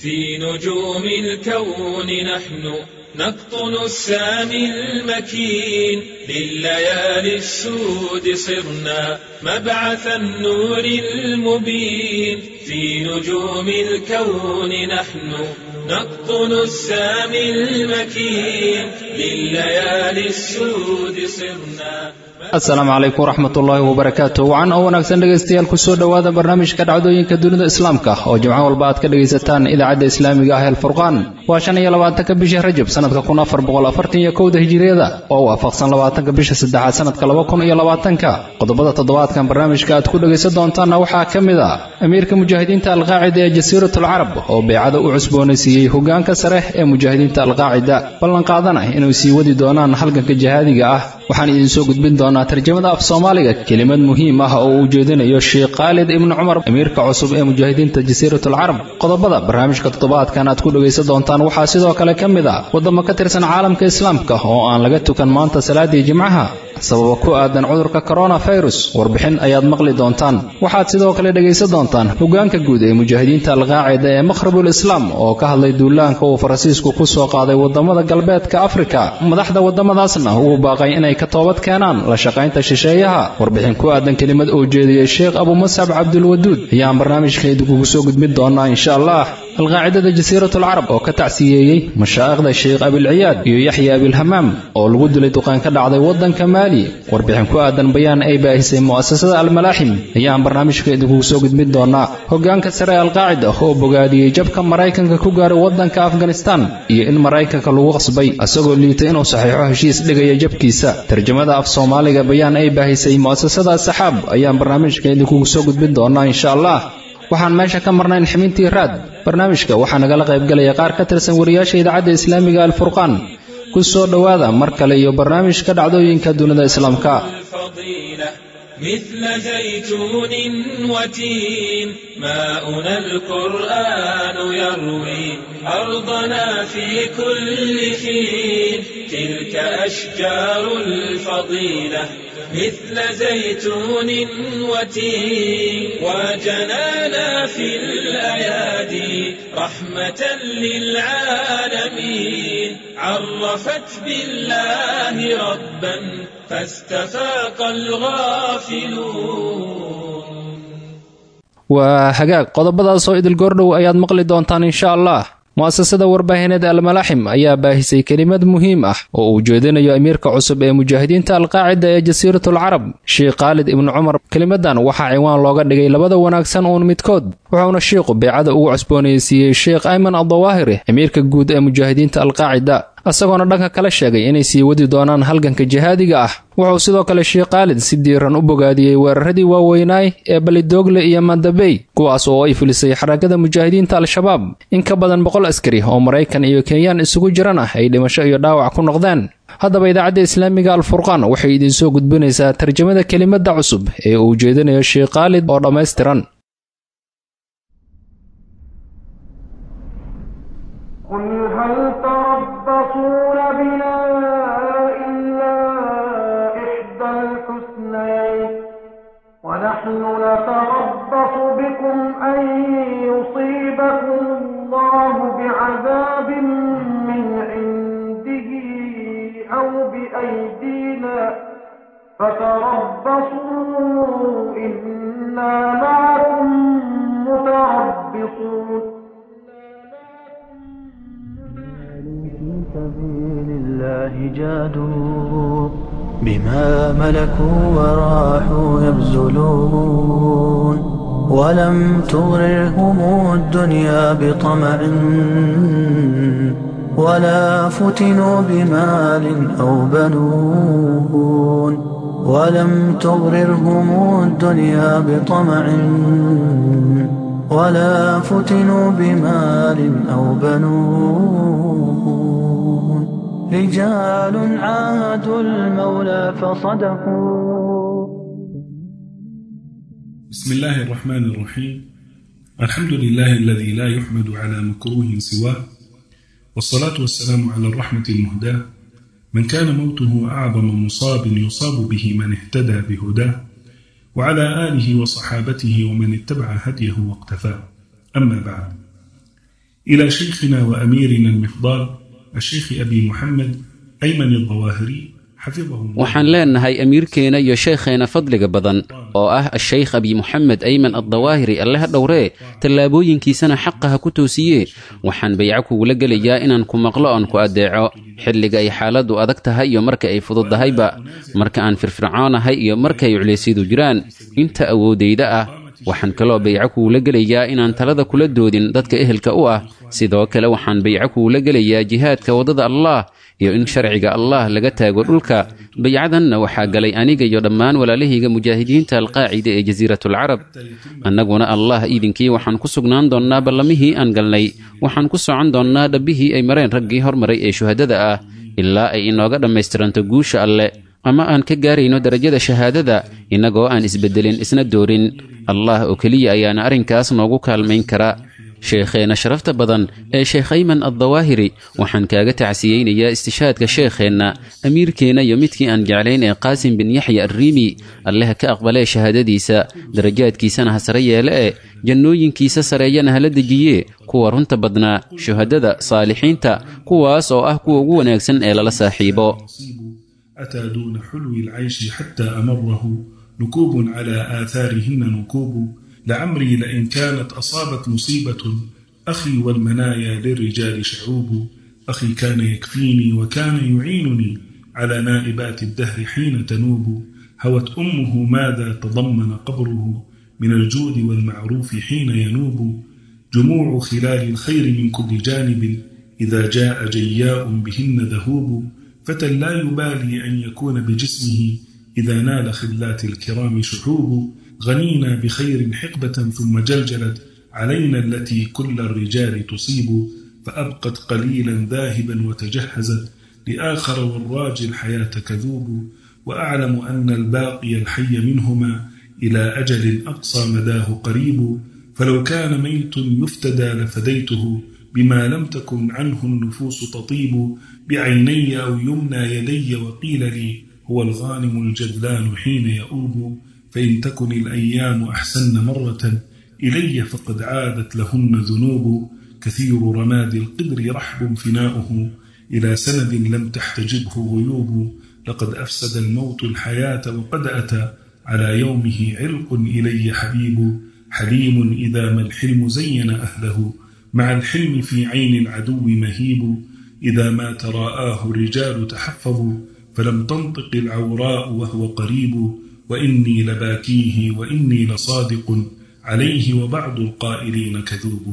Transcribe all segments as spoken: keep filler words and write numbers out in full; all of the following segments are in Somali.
في نجوم الكون نحن نقطن السامي المكين لليالي السود صرنا مبعث النور المبين في نجوم الكون نحن نقطن السامي المكين لليالي السود صرنا. السلام عليكم ورحمة الله وبركاته. وعن أول أكسن دقيستيال كسو دوادا برنامج كدعودوين كدونيدا إسلامك أو جمعة والبعض كدقيستان إذا عدا إسلامي قاهي الفرقان وعشان يلواتك بشه رجب سنة كون أفر بغول أفرتين يكود هجريدا أو أفقصان لواتك بشه سدحات سنة كلابكون يلواتنك قضبضة تضوات كان برنامج كاد كل دقيستان تانا وحا كمدا أميرك مجاهدين القاعدة جزيرة العرب أو بعد عصبونسي هوغان كسره مجاهدين القاعدة بلن قادنا إنه سيودي دونان حلقة كجهادي قاه waxaan idin soo gudbin doonaa tarjumada af Soomaaliga kelimad muhiim ah oo uu jeedinayo Sheekh Khalid ibn Umar amiirka cusub ee mujaahidiinta Jasiiratul Arab. qodobada barnaamijka toddobaadkan aad ku dhageysan doontaan waxaa sidoo kale kamid ah wadamo ka tirsan caalamka islaamka oo aan laga tukan maanta salaadii jimcaha sabab ku aadan cudurka coronavirus. warbixin ayaad maqli doontaan. waxaad sidoo kale dhageysan doontaan hogaanka guud ee mujaahidiinta al-Qaacida ee Maghribul Islam oo ka hadlay duulaanka uu Faransiisku ku soo qaaday wadamada galbeedka Afrika. madaxda wadamadaasna uu baaqay inay ka toobad keenaan la shaqaynta shisheeyaha. warbixin ku aadan kelimad oo jeediyay Sheekh Abu Musab Abdul Wadud ayaan barnaamijkeedu kugu soo gudbin doonaa insha Allah. القاعدة جزيرة العرب أو كتعسيي مشايخ الشيخ أبي العياد يحيى أبي الهمام أو الود لدقان كدعضي وضن كمالي. warbixin ku aadan bayaan ay baahisay mu'asasada al-Malaaxim ayaan barnaamijkeedu kugu soo gudbin doonaa. hogaanka sare al-Qaacida oo bogaadiyay jabka Mareykanka ku gaaray wadanka Afghanistan iyo in Mareykanka lagu qasbay asagoo liitay inuu saxiixo heshiis dhigaya jabkiisa. tarjumada af Soomaaliga bayaan ay baahisay mu'asasada Saxaab ayaan barnaamijkeedu kugu soo gudbin doonaa insha Allah. waxaan meesha ka marnayn ximiintii raad. barnaamijka waxaa nagala qayb galaya qaar ka tirsan wariyaasha idaacadda islaamiga al-Furqaan. ku soo dhawaada mar kale iyo barnaamijka dhacdooyinka dunida islaamka. مثل زيتون وتين ماؤنا القرآن يروي أرضنا في كل حين تلك أشجار الفضيلة مثل زيتون وتين وجنانا في الأيادي رحمة للعالمين عرفت بالله ربا فاستفاق الغافلون. وهجاك قضبضا صويد الجردو أياد مقلي دونتان إن شاء الله. mu'asasada warbaahineed al-Malaaxim ayaa baahisay kelimad muhiim ah oo uu jeedinayo amiirka cusub ee mujaahidiinta al-Qaacida ee Jasiiratul Arab Sheekh Khalid ibn Umar. kelimadan waxaa ciwaan looga dhigay labada wanaagsan oo midkood wuxuuna sheekhu beecada ugu cusboonaysiiyay Sheekh Ayman al-Dawahiri amiirka guud ee mujaahidiinta al-Qaacida asagoona dhanka kala sheegay inay sii wadi doonaan halganka jihaadiga ah. wuxuu sidoo kale Sheekh Khalid si diiran u bogaadiyay weeraradii waaweynaay ee Balidoogle iyo Mandabey kuwaas oo ay fulisay xarakada mujaahidiinta al-Shabaab. in ka badan boqol askari oo Mareykan iyo Kenyaan isugu jiraan ah ay dhimasho iyo dhaawac ku noqdeen. haddaba idaacadda islaamiga al-Furqaan waxay idin soo gudbinaysaa tarjumada kelimada cusub ee uu jeedinayo Sheekh Khalid oo dhameystiran. تربصون بنا إلا إحدى الحسنيين ونحن نتربص بكم أن يصيبكم الله بعذاب من عنده أو بأيدينا فتربصوا إنا معكم متربصون. سبيل الله جادوا بما ملكوا وراحوا يبذلون ولم تغررهم الدنيا بطمع ولا فتنوا بمال أو بنون ولم تغررهم الدنيا بطمع ولا فتنوا بمال أو بنون رجال عاهدوا المولى فصدقوا. بسم الله الرحمن الرحيم. الحمد لله الذي لا يحمد على مكروه سواه والصلاة والسلام على الرحمة المهداة من كان موته أعظم مصاب يصاب به من اهتدى بهداه وعلى آله وصحابته ومن اتبع هديه واقتفاه. أما بعد، إلى شيخنا وأميرنا المفضال الشيخ أبي محمد أيمن الظواهري waxaan leenahay amiirkeena iyo sheekheena fadliga badan oo ah asheykh abi moxamed ayman addawaahiri alleha dhowree tallaabooyinkiisana xaqa ha ku toosiye waxaan bayco kugula gelayaa inaan ku maqlo oon ku addeeco xilliga ay xaaladdu adag tahay iyo marka ay fududdahayba marka aan firfircoonahay iyo markaay culaysyadu jiraan inta awoodayda ah waxaan kaloo bayco kugula gelayaa inaan talada kula doodin dadka ehelka u ah sidoo kale waxaan bayco kugula gelayaa jihaadka waddada allah iyo in sharciga allah laga taago dhulka baycadanna waxaa galay aniga iyo dhammaan walaalahayga mujaahidiinta alqaacida ee jasiiratulcarab annaguna allah iidinkii waxaan ku sugnaan doonnaa ballamihii aan galnay waxaan ku socon doonnaa dhabbihii ay mareen raggii hormaray ee shuhadada ah ilaa ay inooga dhammaystiranto guusha alle ama aan ka gaarayno darajada shahaadada innagoo aan isbeddelin isna doorin allah oo keliya ayaana arrinkaas noogu kaalmayn kara sheekheena sharafta badan ee sheekh ayman addawaahiri waxaan kaaga tacsiyeynayaa istishaadka sheekheenna amiirkeenna iyo midkii aan jeclayn ee qaasim bin yaxya arriimi alleha ka aqbalee shahaadadiisa darajaadkiisana ha sare yeele ee jannooyinkiisa sareeyana hala dejiye kuwa runta badnaa shuhadada saalixiinta kuwaas oo ah kuwa ugu wanaagsan ee lala saaxiibo أتى دون حلو العيش حتى أمره نكوب على آثارهن نكوب لعمري لئن كانت أصابت مصيبة أخي والمنايا للرجال شعوب أخي كان يكفيني وكان يعينني على نائبات الدهر حين تنوب هوت أمه ماذا تضمن قبره من الجود والمعروف حين ينوب جموع خلال الخير من كل جانب إذا جاء جياء بهن ذهوب فتى لا يبالي أن يكون بجسمه إذا نال خلات الكرام شحوب غنينا بخير حقبة ثم جلجلت علينا التي كل الرجال تصيب فأبقت قليلا ذاهبا وتجهزت لآخر والراجي الحياة كذوب وأعلم أن الباقي الحي منهما إلى أجل أقصى مداه قريب فلو كان ميت يفتدى لفديته بما لم تكن عنه النفوس تطيب بعيني أو يمنى يدي وقيل لي هو الغانم الجدلان حين يؤوب فإن تكن الأيام أحسن مرة إلي فقد عادت لهن ذنوب كثير رماد القدر رحب فناؤه إلى سند لم تحتجبه غيوب لقد أفسد الموت الحياة وقد أتى على يومه علق إلي حبيب حليم إذا ما الحلم زين أهله مع الحلم في عين العدو مهيب إذا ما تراءاه الرجال تحفظوا فلم تنطق العوراء وهو قريب وإني لباكيه وإني لصادق عليه وبعض القائلين كذوب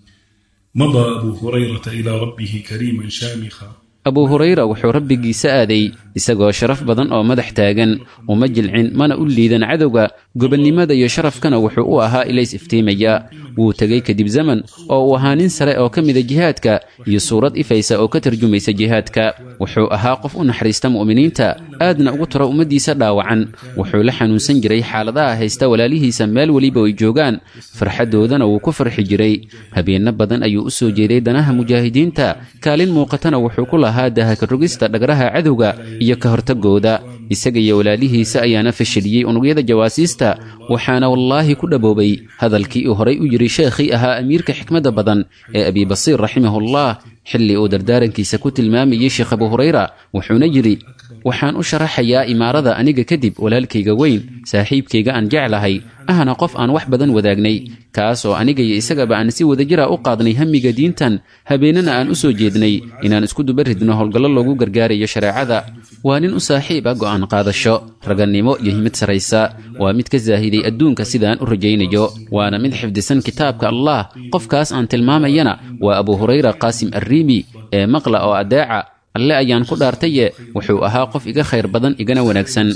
مضى أبو هريرة إلى ربه كريما شامخا abu hurayra wuxuu rabbigiisa aaday isagoo sharaf badan oo madax taagan uma jilcin mana u liidan cadowga gobonnimada iyo sharafkana wuxuu u ahaa ilays iftiimaya wuu tegey kadib zaman oo uu ahaa nin sare oo ka mida jihaadka iyo suurad ifaysa oo ka tarjumaysa jihaadka wuxuu ahaa qof u naxariista mu'miniinta aadna ugu tara ummaddiisa dhaawacan wuxuu la xanuunsan jiray xaaladaha haysta walaalihiisa meel weliba ay joogaan farxaddoodana wuu ku farxi jiray habeenno badan ayuu u soo jeeday danaha mujaahidiinta kaalin muuqatana wuxuu ku lahaa dahaka rogista dhagraha cadowga iyo ka hortagooda isaga iyo walaalihiisa ayaana fashiliyey unugyada jawaasiista waxaana wallaahi ku dhaboobay hadalkii uu horay u yidhi sheekhii ahaa amiirka xikmadda badan ee abibasiir raximahullah xilli uu dardaarankiisa ku tilmaamayey sheekh abu hurayra wuxuuna yidhi waxaan u sharaxayaa imaarada aniga kadib walaalkayga weyn saaxiibkayga aan jeclahay ahna qof aan wax badan wadaagnay kaas oo aniga iyo isagaba aan si wadajira u qaadnay hamiga diintan habeennana aan u soo jeednay inaan isku dubaridno howlgallo loogu gargaarayo shareecada waa nin u saaxiib ah go'aan qaadasho ragannimo iyo himid saraysa waa mid ka saahiday adduunka sidaan u rajaynayo waana mid xifdisan kitaabka allah qofkaas aan tilmaamayana waa abu hurayra qaasim arriimi ee maqla oo adeeca alle ayaan ku dhaartaye wuxuu ahaa qof iga khayr badan igana wanaagsan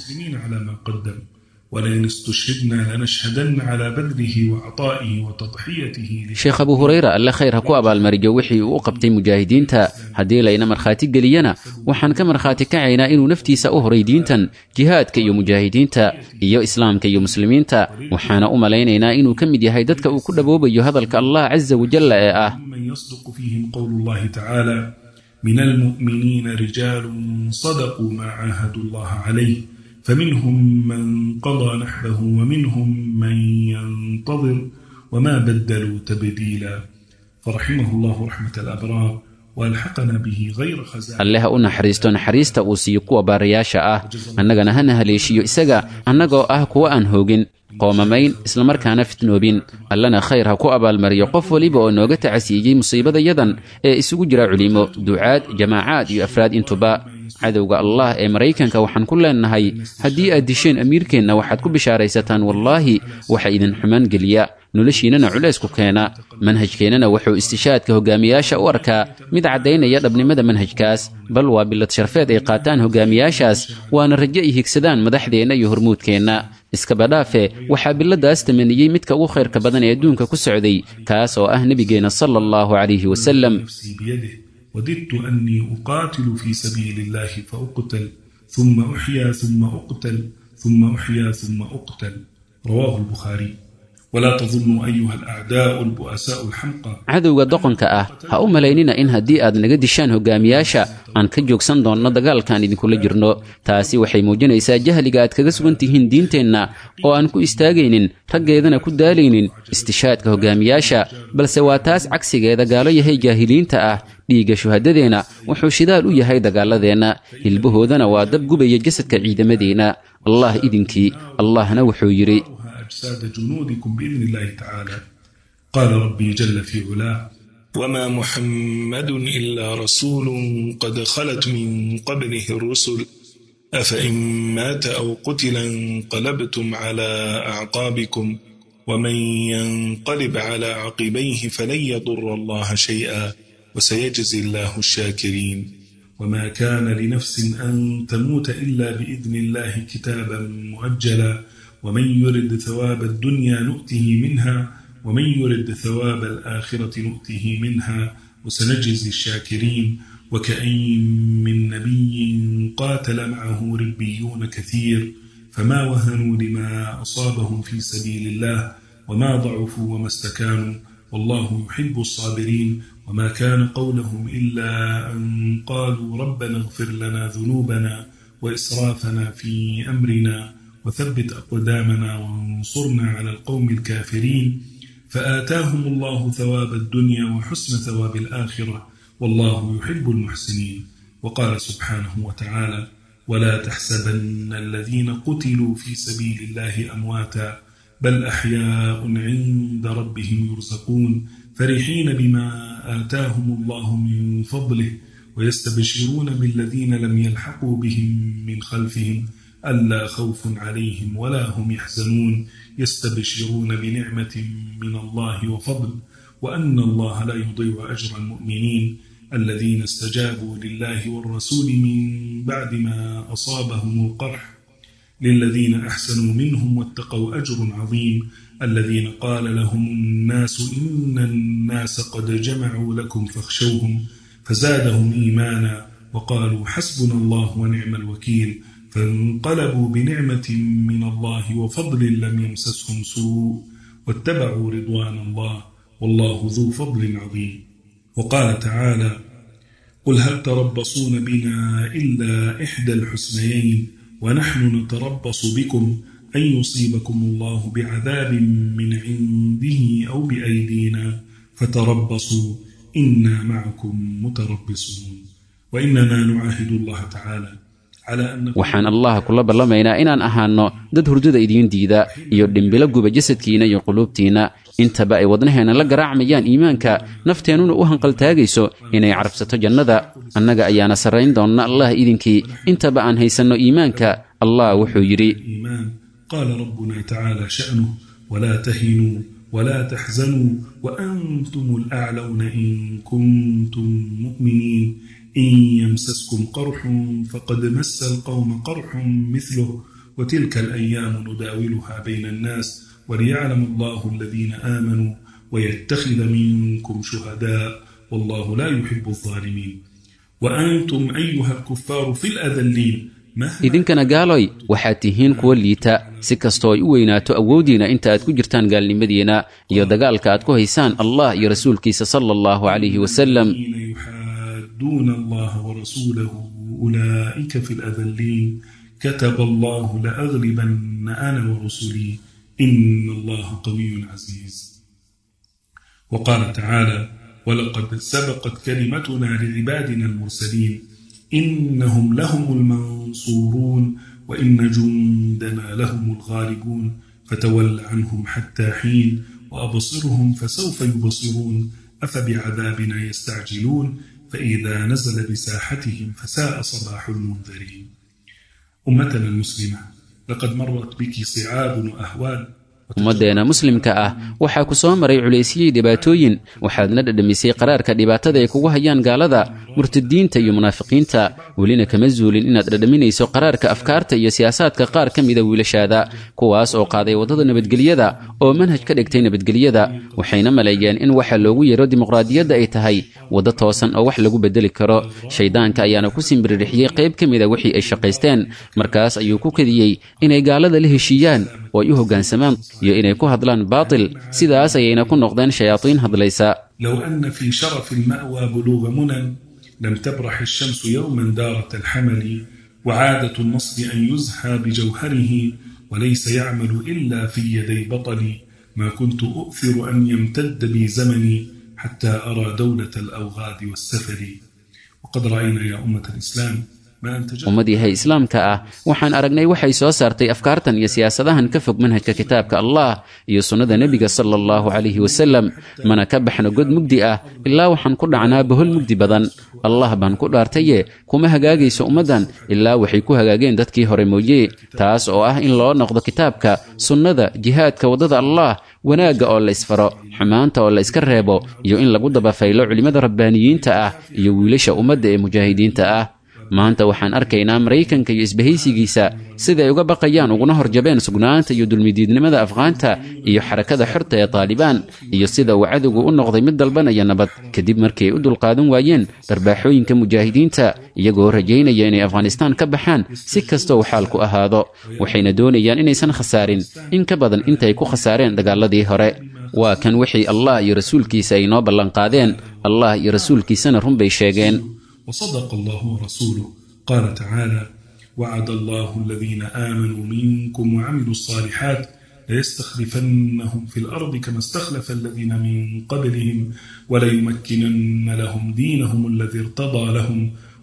ولئن استشهدنا لنشهدن على بذله وعطائه وتضحيته sheekh abu hurayra alle khayr ha ku abaalmariyo wixii uu u qabtay mujaahidiinta haddii layna markhaati geliyana waxaan ka markhaati kacaynaa inuu naftiisa u horay diintan jihaadka iyo mujaahidiinta iyo islaamka iyo muslimiinta waxaana u malaynaynaa inuu ka mid yahay dadka uu ku dhawoobayo hadalka allah caza wajalla ee ah من المؤمنين رجال صدقوا ما عاهدوا الله عليه فمنهم من قضى نحبه ومنهم من ينتظر وما بدلوا تبديلا فرحمه الله رحمة الأبرار والحقنا به غير خزائن. alle ha u naxariisto naxariista uu siiyo kuwa baarayaasha ah annagana hana haleeshiyo isaga annagoo ah kuwa aan hoogin qoomamayn islamarkaana fitnoobin allana khayr ha ku abaalmariyo qof waliba oo nooga tacasiiyey musiibadayadan ee isugu jira culimo ducaad jamaacaad iyo afraad intuba cadowga allah ee maraykanka waxaan ku leenahay haddii aad disheen amiirkeenna waxaad ku bishaaraysataan wallaahi waxa idin xumaan geliya noloshiinana culays ku keena manhajkeennana wuxuu istishaadka hogaamiyaasha u arkaa mid caddaynaya dhabnimada manhajkaas bal waa bilad sharfeed ay qaataan hogaamiyaashaas waana rajo ay higsadaan madaxdeenna iyo hormuudkeenna iskaba dhaafe waxaa biladaas tamaniyey midka ugu khayrka badan ee adduunka ku socday kaas oo ah nebigeenna sala allahu calayhi wasalam. وددت أني أقاتل في سبيل الله فأقتل ثم أحيا ثم أقتل ثم أحيا ثم أقتل رواه البخاري. ولا تظنوا أيها الأعداء البؤساء الحمقى. cadowga doqonka ah ha u malaynina in haddii aad naga dishaan hogaamiyaasha aan ka joogsan doonno dagaalkaan idinkula jirno taasi waxay muujinaysaa jahliga aad kaga sugan tihiin diinteenna oo aan ku istaagaynin raggeedana ku daalaynin istishaadka hogaamiyaasha balse waa taas cagsigeeda gaalo yahay jaahiliinta ah dhiigga shuhadadeenna wuxuu shidaal u yahay dagaaladeenna hilbahoodana waa dab gubaya jasadka ciidamadeenna allah idinkii allahna wuxuu yidhi أجساد جنودكم بإذن الله تعالى. قال ربي جل في علاه وما محمد إلا رسول قد خلت من قبله الرسل أفإن مات أو قتل انقلبتم على أعقابكم ومن ينقلب على عقبيه فلن يضر الله شيئا وسيجزي الله الشاكرين. وما كان لنفس أن تموت إلا بإذن الله كتابا مؤجلا ومن يرد ثواب الدنيا نؤته منها ومن يرد ثواب الآخرة نؤته منها وسنجزي الشاكرين. وكأين من نبي قاتل معه ربيون كثير فما وهنوا لما أصابهم في سبيل الله وما ضعفوا وما استكانوا والله يحب الصابرين. وما كان قولهم إلا أن قالوا ربنا اغفر لنا ذنوبنا وإسرافنا في أمرنا وثبت أقدامنا وانصرنا على القوم الكافرين. فآتاهم الله ثواب الدنيا وحسن ثواب الآخرة والله يحب المحسنين. وقال سبحانه وتعالى ولا تحسبن الذين قتلوا في سبيل الله أمواتا بل أحياء عند ربهم يرزقون فرحين بما آتاهم الله من فضله ويستبشرون بالذين لم يلحقوا بهم من خلفهم ألا خوف عليهم ولا هم يحزنون يستبشرون بنعمة من الله وفضل وأن الله لا يضيع أجر المؤمنين الذين استجابوا لله والرسول من بعد ما أصابهم القرح للذين أحسنوا منهم واتقوا أجر عظيم. الذين قال لهم الناس إن الناس قد جمعوا لكم فاخشوهم فزادهم إيمانا وقالوا حسبنا الله ونعم الوكيل فانقلبوا بنعمة من الله وفضل لم يمسسهم سوء واتبعوا رضوان الله والله ذو فضل عظيم. وقال تعالى قل هل تربصون بنا إلا إحدى الحسنيين ونحن نتربص بكم أن يصيبكم الله بعذاب من عنده أو بأيدينا فتربصوا إنا معكم متربصون. وإننا نعاهد الله تعالى waxaan allah kula ballamaynaa inaan ahaanno dad hurdada idiin diida iyo dhimbilo guba jasadkiina iyo quluubtiina intaba ay wadnaheena la garaacmayaan iimaanka nafteennuna u hanqaltaagayso inay carabsato jannada annaga ayaana sarrayn doonna allah idinkii intaba aan haysanno iimaanka allah wuxuu yidhi qaala rabbuna tacaala sha'nuh walaa tahinuu ولا تحزنوا وأنتم الأعلون إن كنتم مؤمنين إن يمسسكم قرح فقد مس القوم قرح مثله وتلك الأيام نداولها بين الناس وليعلم الله الذين آمنوا ويتخذ منكم شهداء والله لا يحب الظالمين. وأنتم أيها الكفار في الأذلين idinkana gaaloy waxaad tihiin kuwa liita si kastoo ay u weynaato awooddiina inta aad ku jirtaan gaalnimadiina iyo dagaalka aad ku haysaan allah iyo rasuulkiisa sala allahu calayhi wasalam. يحادون الله ورسوله أولئك في الأذلين كتب الله لأغلبن أنا ورسلي إن الله قوي عزيز. وقال تعالى ولقد سبقت كلمتنا لعبادنا المرسلين إنهم لهم المنصورون وإن جندنا لهم الغالبون فتول عنهم حتى حين وأبصرهم فسوف يبصرون أفبعذابنا يستعجلون فإذا نزل بساحتهم فساء صباح المنذرين. أمتنا المسلمة، لقد مرت بك صعاب وأهوال. ummaddeena muslimka ah waxaa ku soo maray culaysiyey dhibaatooyin, waxaadna dhadhamisay qaraarka dhibaatada ay kugu hayaan gaalada, murtadiinta iyo munaafiqiinta. welina kama zuulin inaad dhadhaminayso qaraarka afkaarta iyo siyaasaadka qaar ka mida wiilashaada, kuwaas oo qaaday waddada nabadgelyada oo manhaj ka dhigtay nabadgelyada. waxayna maleeyeen in waxa loogu yeero dimuqraadiyadda ay tahay waddo toosan oo wax lagu bedeli karo. shayddaanka ayaana ku simbiririxiyey qayb ka mida wixii ay shaqaysteen, markaas ayuu ku kadiyey inay gaalada la heshiiyaan oo ay u hoggaansamaan iyo inay ku hadlaan baatil. sidaas ayayna ku noqdeen shayaatiin hadlaysa. لو أن في شرف المأوى بلوغ منى لم تبرح الشمس يوما دارة الحمل وعادة النصب أن يزحى بجوهره وليس يعمل إلا في يدي بطلي ما كنت أؤثر أن يمتد بي زمني حتى أرى دولة الأوغاد والسفر. وقد رأينا يا أمة الإسلام ummadiihay islaamka ah waxaan aragnay waxay soo saartay afkaartan iyo siyaasadahan ka fog manhajka kitaabka allah iyo sunnada nebiga sala allahu calayhi wasalam. mana ka baxno god mugdi ah ilaa waxaan ku dhacnaa bohol mugdi badan. allah baan ku dhaartaye kuma hagaagayso ummaddan ilaa waxay ku hagaageen dadkii hore mooye, taas oo ah in loo noqdo kitaabka, sunnada, jihaadka waddada allah, wanaagga oo la isfaro, xumaanta oo la iska reebo, iyo in lagu dabafaylo culimmada rabbaaniyiinta ah iyo wiilasha ummadda ee mujaahidiinta ah. maanta waxaan arkaynaa maraykanka iyo isbahaysigiisa siday uga baqayaan uguna horjabeen sugnaanta iyo dulmidiidnimada afghaanta iyo xarakada xorta ee taalibaan, iyo sida uu cadowgu u noqday mid dalbanaya nabad kadib markii ay u dulqaadan waayeen darbaaxooyinka mujaahidiinta, iyagoo rajaynaya inay afghanistaan ka baxaan si kasta uu xaalku ahaado. waxayna doonayaan inaysan khasaarin in ka badan intay ku khasaareen dagaaladii hore. waa kan wixii allah iyo rasuulkiisa ay noo ballanqaadeen. allah iyo rasuulkiisana run bay sheegeen. وصدق الله ورسوله. قال تعالى: وعد الله الذين آمنوا منكم وعملوا الصالحات ليستخلفنهم في الأرض كما استخلف الذين من قبلهم وليمكنن لهم دينهم الذي ارتضى لهم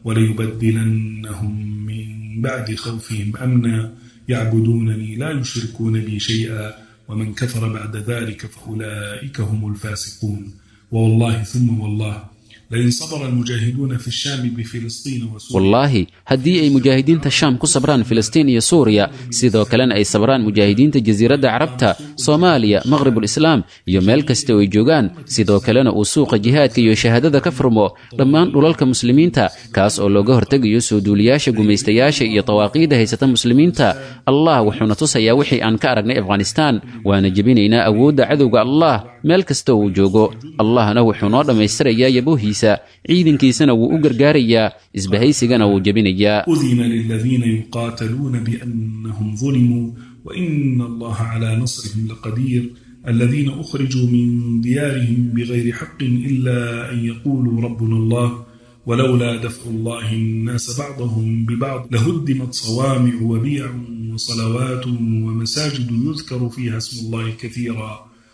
وليبدلنهم من بعد خوفهم أمنا يعبدونني لا يشركون بي شيئا ومن كفر بعد ذلك فأولئك هم الفاسقون. والله ثم والله لئن صبر المجاهدون في الشام بفلسطين وسوريا والله haddii ay mujaahidiinta shaam ku sabraan filistiin iyo suuriya, sidoo kalena ay sabraan mujaahidiinta jasiiradda carabta, soomaaliya, maqhribul islaam iyo meel kasta oo ay joogaan, sidoo kalena uu suuqa jihaadka iyo shahaadada ka furmo dhammaan dhulalka muslimiinta, kaas oo looga hortegayo soo duuliyaasha gumaystayaasha iyo tawaaqiida haysata muslimiinta. allah wuxuuna tusayaa wixii aan ka aragnay afghanistaan, waana jebinaynaa awoodda cadowga allah meel kasta uu joogo. allahna wuxuu noo dhammaystirayaa yabuuhiisa, ciidankiisana wuu u gargaarayaa, isbahaysigana wuu jebinayaa. أذن للذين يقاتلون بأنهم ظلموا وإن الله على نصرهم لقدير الذين أخرجوا من ديارهم بغير حق إلا أن يقولوا ربنا الله ولولا دفع الله الناس بعضهم ببعض لهدمت صوامع وبيع وصلوات ومساجد يذكر فيها اسم الله كثيرا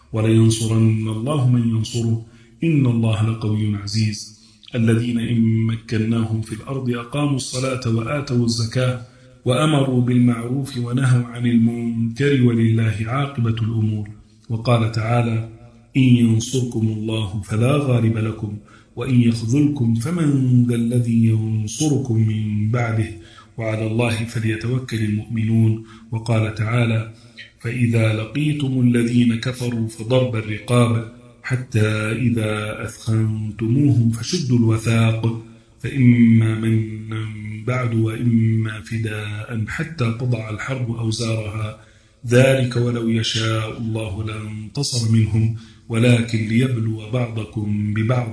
ولينصرن الله من ينصره إن الله لقوي عزيز. الذين إن مكناهم في الأرض أقاموا الصلاة وآتوا الزكاة وأمروا بالمعروف ونهوا عن المنكر ولله عاقبة الأمور. وقال تعالى: إن ينصركم الله فلا غالب لكم وإن يخذلكم فمن ذا الذي ينصركم من بعده وعلى الله فليتوكل المؤمنون. وقال تعالى: فإذا لقيتم الذين كفروا فضرب الرقاب حتى إذا أثخنتموهم فشدوا الوثاق فإما منا بعد وإما فداء حتى تضع الحرب أوزارها ذلك ولو يشاء الله لانتصر منهم ولكن ليبلو بعضكم ببعض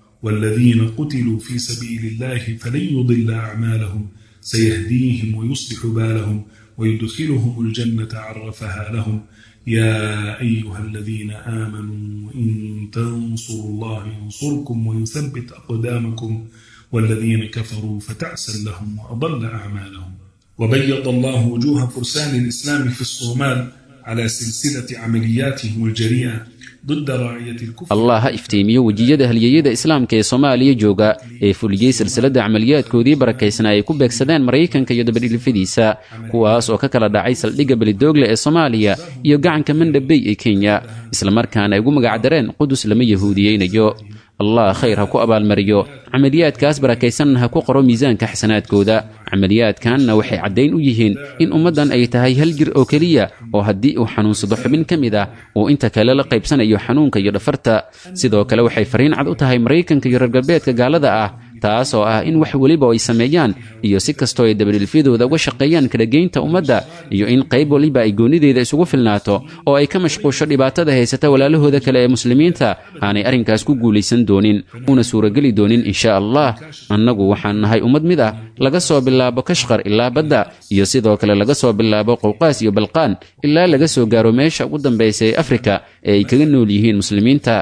والذين قتلوا في سبيل الله فلن يضل أعمالهم سيهديهم ويصلح بالهم ويدخلهم الجنة عرفها لهم. يا أيها الذين آمنوا إن تنصروا الله ينصركم ويثبت أقدامكم والذين كفروا فتعسا لهم وأضل أعمالهم. وبيض الله وجوه فرسان الإسلام في الصومال على سلسلة عملياتهم الجريئة ضد راعية الكفر. allah ha iftiimiyo wejiyada halyeeyada islaamka ee soomaaliya jooga ee fuliyey silsiladda camaliyaadkoodii barakaysnaa ay ku beegsadeen maraykanka iyo dabadhilifadiisa kuwaas oo ka kala dhacay saldhigga belidoogle ee soomaaliya iyo gacanka mandhabey ee kenya islamarkaana ay ugu magacdareen qudus lama yahuudiyeynayo. allah khayr ha ku abaalmariyo camaliyaadkaas barakaysanna ha ku qoro miisaanka xasanaadkooda. camaliyaadkanna waxay caddayn u yihiin in ummaddan ay tahay hal jir oo keliya oo haddii uu xanuunsado xubin ka mid ah uu inta kale la qaybsanayo xanuunka iyo dhafarta. sidoo kale waxay fariin cad u tahay maraykanka iyo reer galbeedka gaalada ah taas oo ah in wax weliba ay sameeyaan iyo si kastoo ay dabadhilfyadooda uga shaqeeyaan kala geynta ummadda iyo in qayb waliba ay goonideeda isugu filnaato oo ay ka mashquusho dhibaatada haysata walaalahooda kale ee muslimiinta aanay arrinkaas ku guulaysan doonin una suurageli doonin insha allah. annagu waxaan nahay ummad mid ah laga soo bilaabo kashqar ilaa badda iyo sidoo kale laga soo bilaabo qowqaas iyo balqaan ilaa laga soo gaaro meesha ugu dambaysa ee afrika ee ay kaga nool yihiin muslimiinta.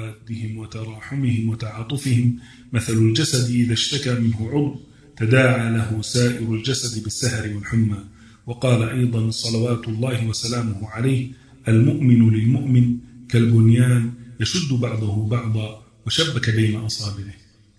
وتراحمهم وتعاطفهم مثل الجسد إذا اشتكى منه عضو تداعى له سائر الجسد بالسهر والحمى. وقال أيضا صلوات الله وسلامه عليه المؤمن للمؤمن كالبنيان يشد بعضه بعضا وشبك بين أصابعه.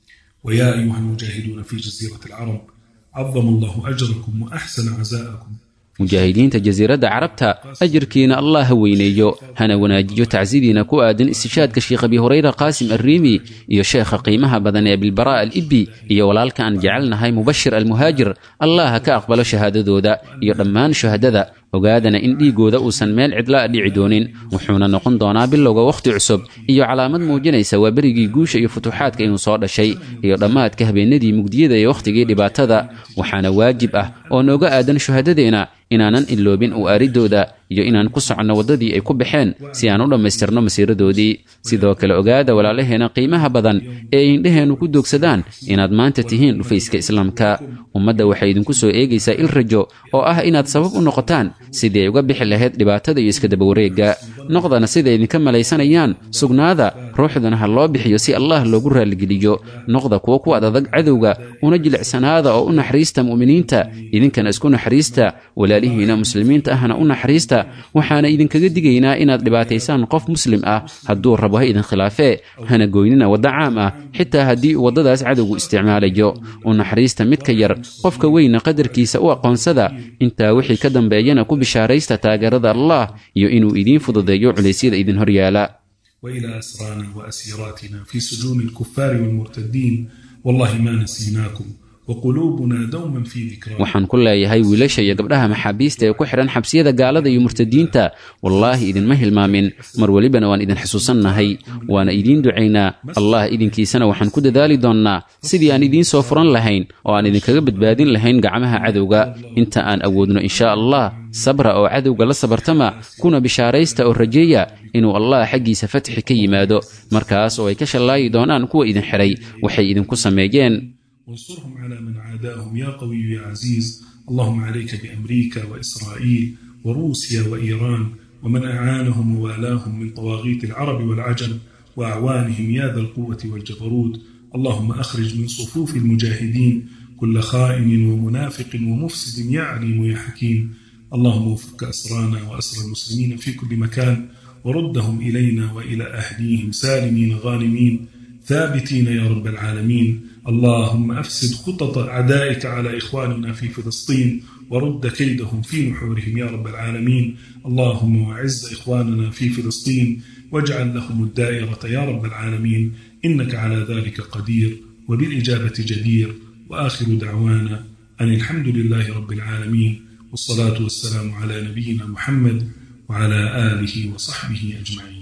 ويا أيها المجاهدون في جزيرة العرب عظم الله أجركم وأحسن عزاءكم. mujaahidiinta jasiiradda carabta ajirkiina allah ha weyneeyo hana wanaajiyo tacsidiina ku aadan istishaadka sheekh abi hurayra qaasim arriimi iyo sheekha qiimaha badan ee bilbaraa al-ibbi iyo walaalka aan jecelnahay mubashir almuhaajir. allah ha ka aqbalo shahaadadooda iyo dhammaan shuhadada. ogaadana in dhiigooda uusan meel cidlaa dhici doonin wuxuuna noqon doonaa bilowga wakhti cusub iyo calaamad muujinaysa waa berigii guusha iyo futuuxaadka inuu soo dhashay iyo dhammaadka habeenadii mugdiyada iyo wakhtigii dhibaatada. waxaana waajib ah oo nooga aadan shuhadadeena inaanan iloobin u aaridooda iyo inaan ku soconno waddadii ay ku baxeen si aan u dhammaystirno masiiradoodii. sidoo kale ogaada walaalaheena qiimaha badan ee ay indhaheennu ku doogsadaan inaad maanta tihiin dhufayska islaamka. ummadda waxay idinku soo eegaysaa il rajo oo ah inaad sabab u noqotaan sidii ay uga bixi lahayd dhibaatada iyo iskadaba wareegga. noqdana sida idinka malaysanayaan sugnaada ruuxdana ha loo bixiyo si allah loogu raalligeliyo. noqda kuwo ku adadag cadowga una jilicsanaada oo u naxariista mu'miniinta idinkana isku naxariista walaalihiina muslimiinta ahna u naxariista. waxaana idinkaga digaynaa inaad dhibaataysaan qof muslim ah hadduu rabo ha idin khilaafee hana goynina wadda caam ah xitaa haddii uu waddadaas cadowgu isticmaalayo. u naxariista midka yar qofka weyna qadarkiisa u aqoonsada intaa wixii ka dambeeyana ku bishaaraysta taageerada allah iyo inuu idiin fududeeyo culaysyada idin hor yaala. وإلى أسرانا وأسيراتنا في سجون الكفار والمرتدين والله ما نسيناكم وقلوبنا دوما في ذكراكم. waxaan ku leeyahay wiilasha iyo gabdhaha maxaabiista ee ku xidhan xabsiyada gaalada iyo murtadiinta wallaahi idinma hilmaamin mar walibana waan idin xusuusannahay waana idiin ducaynaa. allah idinkiisana waxaan ku dadaali doonnaa sidii aan idiin soo furan lahayn oo aan idinkaga badbaadin lahayn gacmaha cadowga inta aan awoodno insha allah. sabra oo cadowga la sabartama kuna bishaaraysta oo rajeeya inuu allah xaggiisa fatxi ka yimaado markaas oo ay ka shallaayi doonaan kuwa idin xidhay waxay idinku sameeyeen. وانصرهم على من عاداهم يا قوي يا عزيز. اللهم عليك بأمريكا وإسرائيل وروسيا وإيران ومن أعانهم ووالاهم من طواغيت العرب والعجم وأعوانهم يا ذا القوة والجبروت. اللهم أخرج من صفوف المجاهدين كل خائن ومنافق ومفسد يا عليم يا حكيم. اللهم وفق أسرانا وأسر المسلمين في كل مكان وردهم إلينا وإلى أهليهم سالمين غانمين ثابتين يا رب العالمين. اللهم أفسد خطط أعدائك على إخواننا في فلسطين ورد كيدهم في نحورهم يا رب العالمين. اللهم وعز إخواننا في فلسطين واجعل لهم الدائرة يا رب العالمين إنك على ذلك قدير وبالإجابة جدير. وآخر دعوانا أن الحمد لله رب العالمين والصلاة والسلام على نبينا محمد وعلى آله وصحبه أجمعين.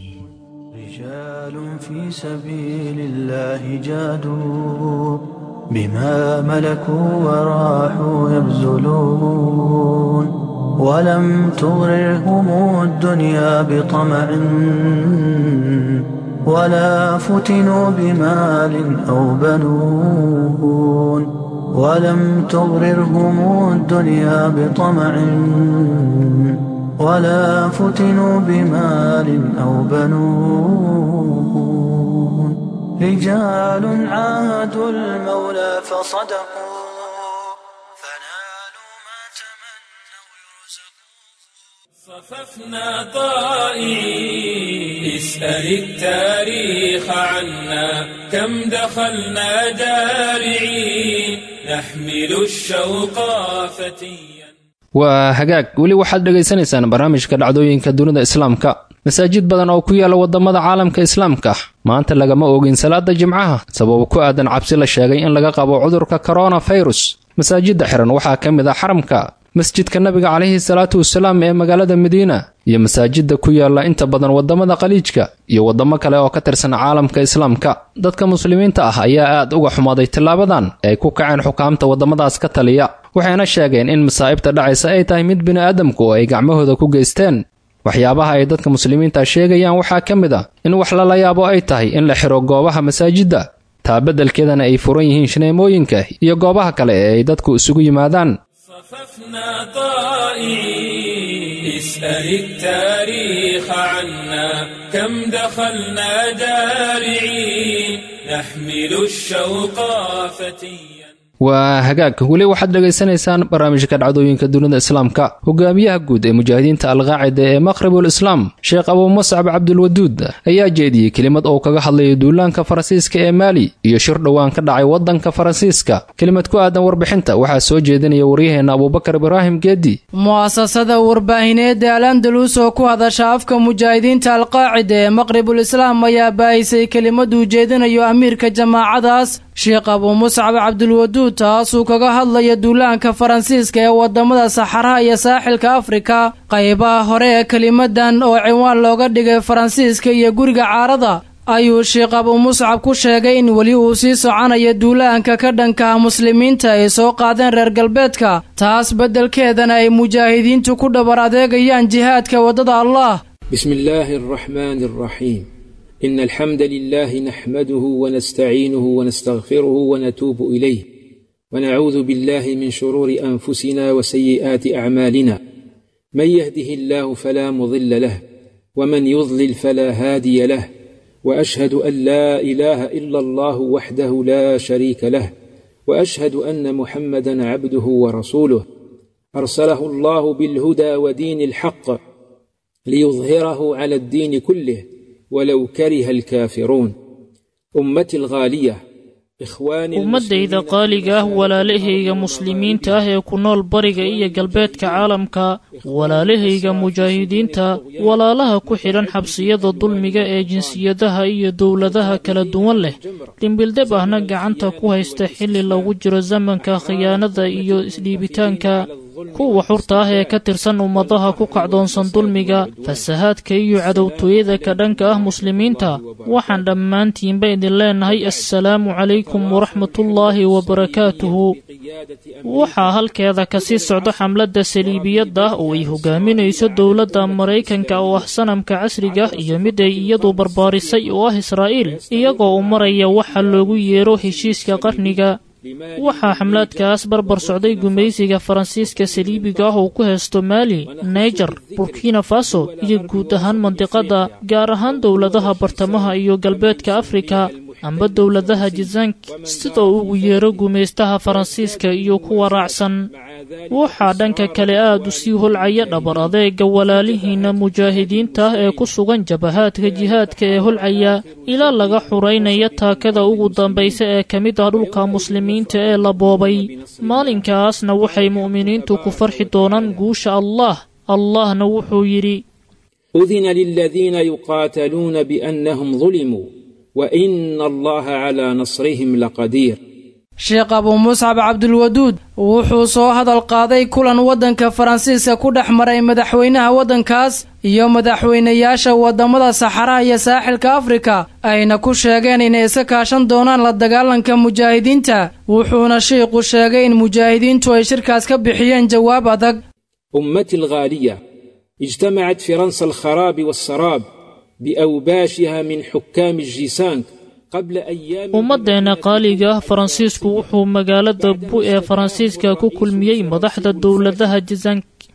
رجال في سبيل الله جادوا بما ملكوا وراحوا يبذلون ولم تغررهم الدنيا بطمع ولا فتنوا بمال أو بنون ولم تغررهم الدنيا بطمع ولا فتنوا بمال أو بنون رجال عاهدوا المولى فصدقوا فنالوا ما تمنوا يرزقون صففنا طائعين اسأل التاريخ عنا كم دخلنا دارعين نحمل الشوق فتيا. waa hagaag weli waxaad dhegaysanaysaan barnaamijka dhacdooyinka dunida islaamka. masaajid badan oo ku yaala wadamada caalamka islaamka maanta lagama oogin salaada jimcaha sabab ku aadan cabsi la sheegay in laga qabo cudurka coronavirus. masaajidda xiran waxaa ka mid ah xaramka, masjidka nabiga calayhi salaatu wasalaam ee magaalada madiina, iyo masaajidda ku yaala inta badan wadamada qaliijka iyo wadamo kale oo ka tirsan caalamka islaamka. dadka muslimiinta ah ayaa aad uga xumaaday tilaabadan ay ku kaceen xukaamta wadamadaas ka taliya, waxayna sheegeen in masaa'ibta dhacaysa ay tahay mid bini'aadamku oo ay gacmahooda ku geysteen. waxyaabaha ay dadka muslimiinta sheegayaan waxaa ka mid ah in wax lala yaabo ay tahay in la xiro goobaha masaajidda, taa beddelkeedana ay furan yihiin shineemooyinka iyo goobaha kale ee ay dadku isugu yimaadaan. صففنا طائعين اسأل التاريخ عنا كم دخلنا دارعين نحمل الشوق فتيا. waa hagaag weli waxaad dhegaysanaysaan barnaamijka dhacdooyinka dunida islaamka. hogaamiyaha guud ee mujaahidiinta alqaacida ee maqribul islaam sheekh abuu muscab cabdulwaduud ayaa jeediyey kelimad oo kaga hadlayay duulaanka faransiiska ee maali iyo shir dhowaan ka dhacay wadanka faransiiska. kelimad ku aadan warbixinta waxaa soo jeedinaya waryaheena abuubakar ibraahim geedi. mu'asasada warbaahineed ee al-andalus oo ku hadasha afka mujaahidiinta alqaacida ee maqribul islaam ayaa baahisay kelimad uu jeedinayo amiirka jamaacadaas sheekh abuu muscab cabdulwaduud taasuu kaga hadlaya duulaanka faransiiska ee wadamada saxaraha iyo saaxilka afrika. qaybaha hore ee kelimadan oo cinwaan looga dhigay faransiiska iyo guriga caarada ayuu sheekh abuu muscab ku sheegay in weli uu sii soconayo duulaanka ka dhankaha muslimiinta ay soo qaadeen reer galbeedka, taas beddelkeedana ay mujaahidiintu ku dhabar adeegayaan jihaadka waddada allah. bismi illaahi araxmaani araxiim. إن الحمد لله نحمده ونستعينه ونستغفره ونتوب إليه ونعوذ بالله من شرور أنفسنا وسيئات أعمالنا من يهده الله فلا مضل له ومن يضلل فلا هادي له وأشهد أن لا إله إلا الله وحده لا شريك له وأشهد أن محمدا عبده ورسوله أرسله الله بالهدى ودين الحق ليظهره على الدين كله ولو كره الكافرون. أمتي الغالية ummadayda qaaliga ah walaalahayga muslimiinta ah ee ku nool bariga iyo galbeedka caalamka, walaalahayga mujaahidiinta, walaalaha ku xidhan xabsiyada dulmiga ee jinsiyadaha iyo dowladaha kala duwan leh, dhimbildeb ahna gacanta ku haysta xilli lagu jiro zamanka khiyaanada iyo isdhiibitaanka, kuwa xurta ah ee ka tirsan ummadaha ku kacdoonsan dulmiga, fasahaadka iyo cadowtooyada ka dhanka ah muslimiinta. waxaan dhammaantiinba idin leenahay assalaamu calaykum waraxmatullaahi wabarakaatuhu. waxaa halkeeda kasii socda xamladda saliibiyadda oo ay hogaaminayso dowladda maraykanka oo ah sanamka casriga iyo mid ay iyadu barbaarisay oo ah israa'iil, iyagoo u maraya waxa loogu yeero heshiiska qarniga. waxaa xamlaadkaas barbar socday gumaysiga faransiiska saliibiga ah oo ku haysto maali, naijer, burkina faso iyo guud ahaan mandiqadda, gaar ahaan dowladaha bartamaha iyo galbeedka afrika amba dowladaha jizank sida ugu yeero gumaystaha faransiiska iyo kuwa raacsan. waxaa dhanka kale aad u sii holcaya dhabar adeega walaalihiinna mujaahidiinta ah ee ku sugan jabahaadka jihaadka ee holcaya ilaa laga xuraynaya taakada ugu dambaysa ee ka mid ah dhulka muslimiinta ee la boobay. maalinkaasna waxay mu'miniintu ku farxi doonaan guusha allah. allahna wuxuu yidhi: udina liladiina yuqaataluuna biannahum dulimuu وإن الله على نصرهم لقدير. sheekh abuu muscab cabdulwaduud wuxuu soo hadal qaaday kulan waddanka faransiiska ku dhex maray madaxweynaha waddankaas iyo madaxweynayaasha wadamada saxaraha iyo saaxilka afrika, ayna ku sheegeen inay iska kaashan doonaan la dagaalanka mujaahidiinta. wuxuuna sheikhu sheegay in mujaahidiintu ay shirkaas ka bixiyeen jawaab adag. أمتي الغالية اجتمعت فرنسا الخراب والسراب بأوباشها من حكام الجيسانك قبل أيام. ummaddeena qaaliga faransiisku wuxuu magaalada bu ee faransiiska ku kulmiyey madaxda dowladaha jizank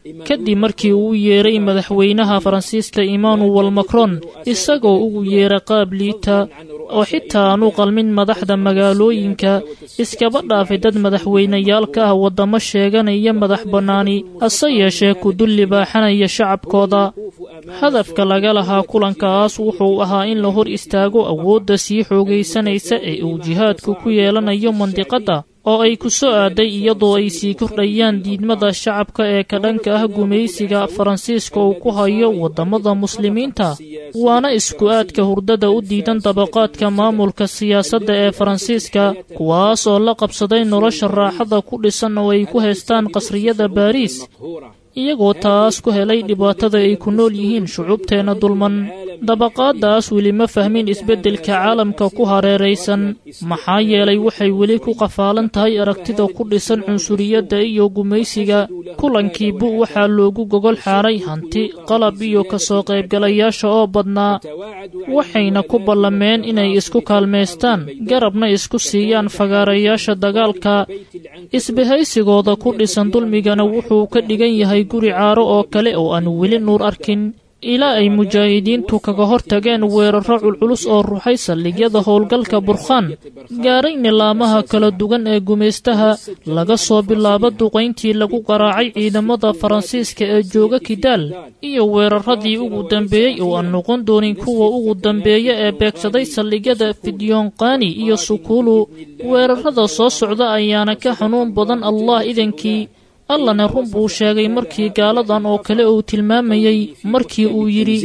kadib markii uu yeeray madaxweynaha faransiiska emmanuel macron isagoo ugu yeera qaab liita oo xitaa aan u qalmin madaxda magaalooyinka iskaba dhaafay dad madaxweyneyaalka ah waddamo sheeganaya madax bannaani hase yeeshee ku dul libaaxanaya shacabkooda hadafka laga lahaa kulankaas wuxuu ahaa in la hor istaago awoodda sii xoogaysanaysa ee uu jihaadku ku yeelanayo mandiqadda oo ay ku soo aaday iyadoo ay sii kordhayaan diidmada shacabka ee ka dhanka ah gumaysiga faransiiska uu ku hayo waddamada muslimiinta waana isku aadka hurdada u diidan dabaqaadka maamulka siyaasadda ee faransiiska kuwaas oo la qabsaday nolosha raaxada ku dhisan oo ay ku haystaan qasriyada baariis iyagoo taas ku helay dhibaatada ay ku nool yihiin shucuubteenna dulman dabaqaaddaas weli ma fahmin isbeddelka caalamka ku hareeraysan maxaa yeelay waxay weli ku qafaalan tahay aragtida ku dhisan cunsuriyadda iyo gumaysiga kulankii bu waxaa loogu gogol xaaray hanti qalab iyo ka soo qaybgalayaasha oo badnaa waxayna ku ballameen inay isku kaalmaystaan garabna isku siiyaan fagaarayaasha dagaalka isbahaysigooda ku dhisan dulmigana wuxuu ka dhigan yahay guri caaro oo kale oo aan weli nuur arkin ilaa ay mujaahidiintu kaga hor tageen weerarro culculus oo ruxay saldhigyada howlgalka burkhaan gaaray nilaamaha kala duwan ee gumaystaha laga soo bilaabo duqayntii lagu garaacay ciidamada faransiiska ee jooga kidaal iyo weerarradii ugu dambeeyey oo aan noqon doonin kuwa ugu dambeeya ee beegsaday saldhigyada fidyonqaani iyo sukuulu weerarrada soo socda ayaana ka xanuun badan allah idankii allana run buu sheegay markii gaaladan oo kale uu tilmaamayey markii uu yidhi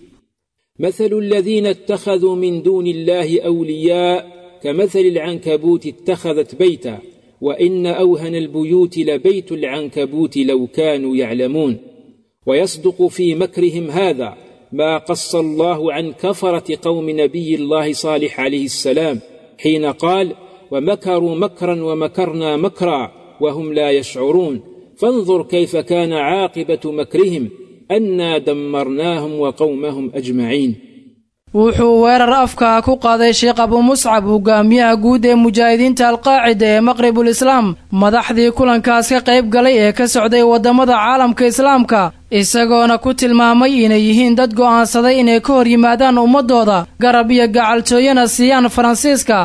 mathalu aladiina ittakhaduu min duuni illahi awliyaa kamathali alcankabuuti ittakhadat bayta wa ina awhana albuyuuti labaytu alcankabuuti low kaanuu yaclamuun wayasduqu fii makrihim hada ma qasa allahu can kafarati qawmi nabiyi allahi saalix calayhi assalaam xiina qaal wamakaruu makran wamakarnaa makra wahum laa yashcuruun فانظر كيف كان عاقبة مكرهم أنا دمرناهم وقومهم أجمعين wuxuu weerar afka ku qaaday sheekh abu muscab hogaamiyaha guud ee mujaahidiinta alqaacida ee maqribul islaam madaxdii kulankaas ka qayb galay ee ka socday waddamada caalamka islaamka isagoona ku tilmaamay inay yihiin dad go'aansaday inay ka hor yimaadaan ummadooda garab iyo gacaltooyana siiyaan faransiiska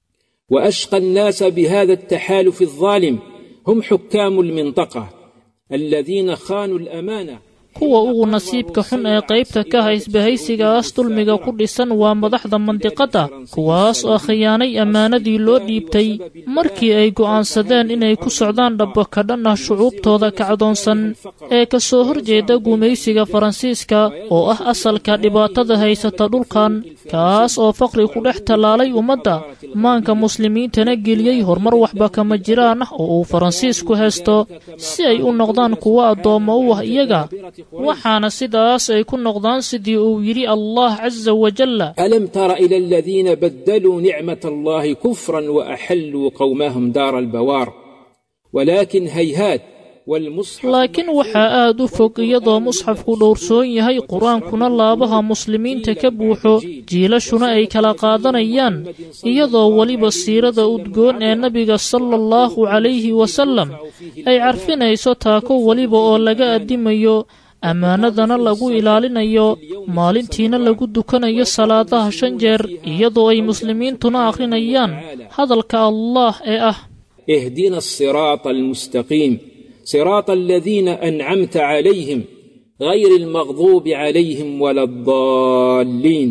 وأشقى الناس بهذا التحالف الظالم هم حكام المنطقة الذين خانوا الأمانة kuwa ugu nasiibka xun ee qaybta ka haysbahaysigaas dulmiga ku dhisan waa madaxda mandiqadda kuwaas oo khiyaanay ammaanadii loo dhiibtay markii ay go'aansadeen inay ku socdaan dhabba ka dhan ah shucuubtooda kacdoonsan ee ka soo horjeeda gumaysiga faransiiska oo ah asalka dhibaatada haysata dhulkan kaas oo faqri ku dhex tallaalay ummadda maanka muslimiintana geliyey horumar waxba kama jiraan ah oo uu faransiisku haysto si ay u noqdaan kuwo addoommo u ah iyaga waxaana sidaas ay ku noqdaan sidii uu yidhi allah caza wajalla alam tara ila aladiina baddaluu nicmat allahi kufran waaxalluu qowmahum daara albawaar walaakin hayhaat laakiin waxaa aad u fog iyadoo musxafku dhowrsoon yahay qur-aankuna laabaha muslimiinta ka buuxo jiilashuna ay kala qaadanayaan iyadoo weliba siirada udgoon ee nebiga sala allahu calayhi wasallam ay carfinayso taako weliba oo laga addimayo ammaanadana lagu ilaalinayo maalintiina lagu dukanayo salaadaha shan jeer iyadoo ay muslimiintuna akhrinayaan hadalka allah ee ah ihdina asiraata almustaqiim صراط الذين أنعمت عليهم غير المغضوب عليهم ولا الضالين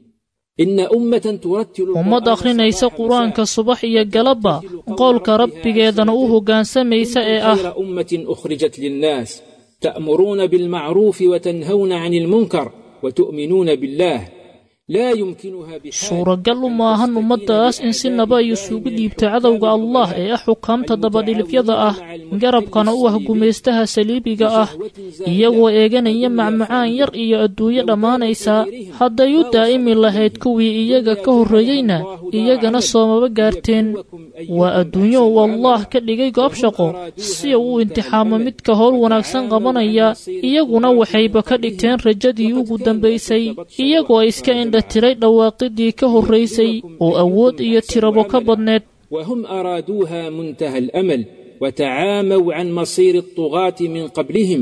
إن أمة ترتل ummad akhrinaysa qur-aanka subax iyo galabba qowlka rabbigeedana u hoggaansamaysa ee ah أمة أخرجت للناس تأمرون بالمعروف وتنهون عن المنكر وتؤمنون بالله suuragal u maahan ummaddaas in si naba ay isugu dhiibta cadowga allah ee ah xukaamta dabadhilifyada ah garabkana u ah gumaystaha saliibiga ah iyagoo eeganaya macmacaan yar iyo adduunyo dhammaanaysa hadday u daa'imi lahayd kuwii iyaga ka horreeyeyna iyagana soomaba gaarteen waa adduunyo uu allah ka dhigay goob shaqo si uu u imtixaamo midka howl wanaagsan qabanaya iyaguna waxayba ka dhigteen rajadii ugu dambaysay iyagoo ay iska tiray dhawaaqidii ka horraysay oo awood iyo tirabo ka badneed وهم أرادوها منتهى الأمل وتعاموا عن مصير الطغاة من قبلهم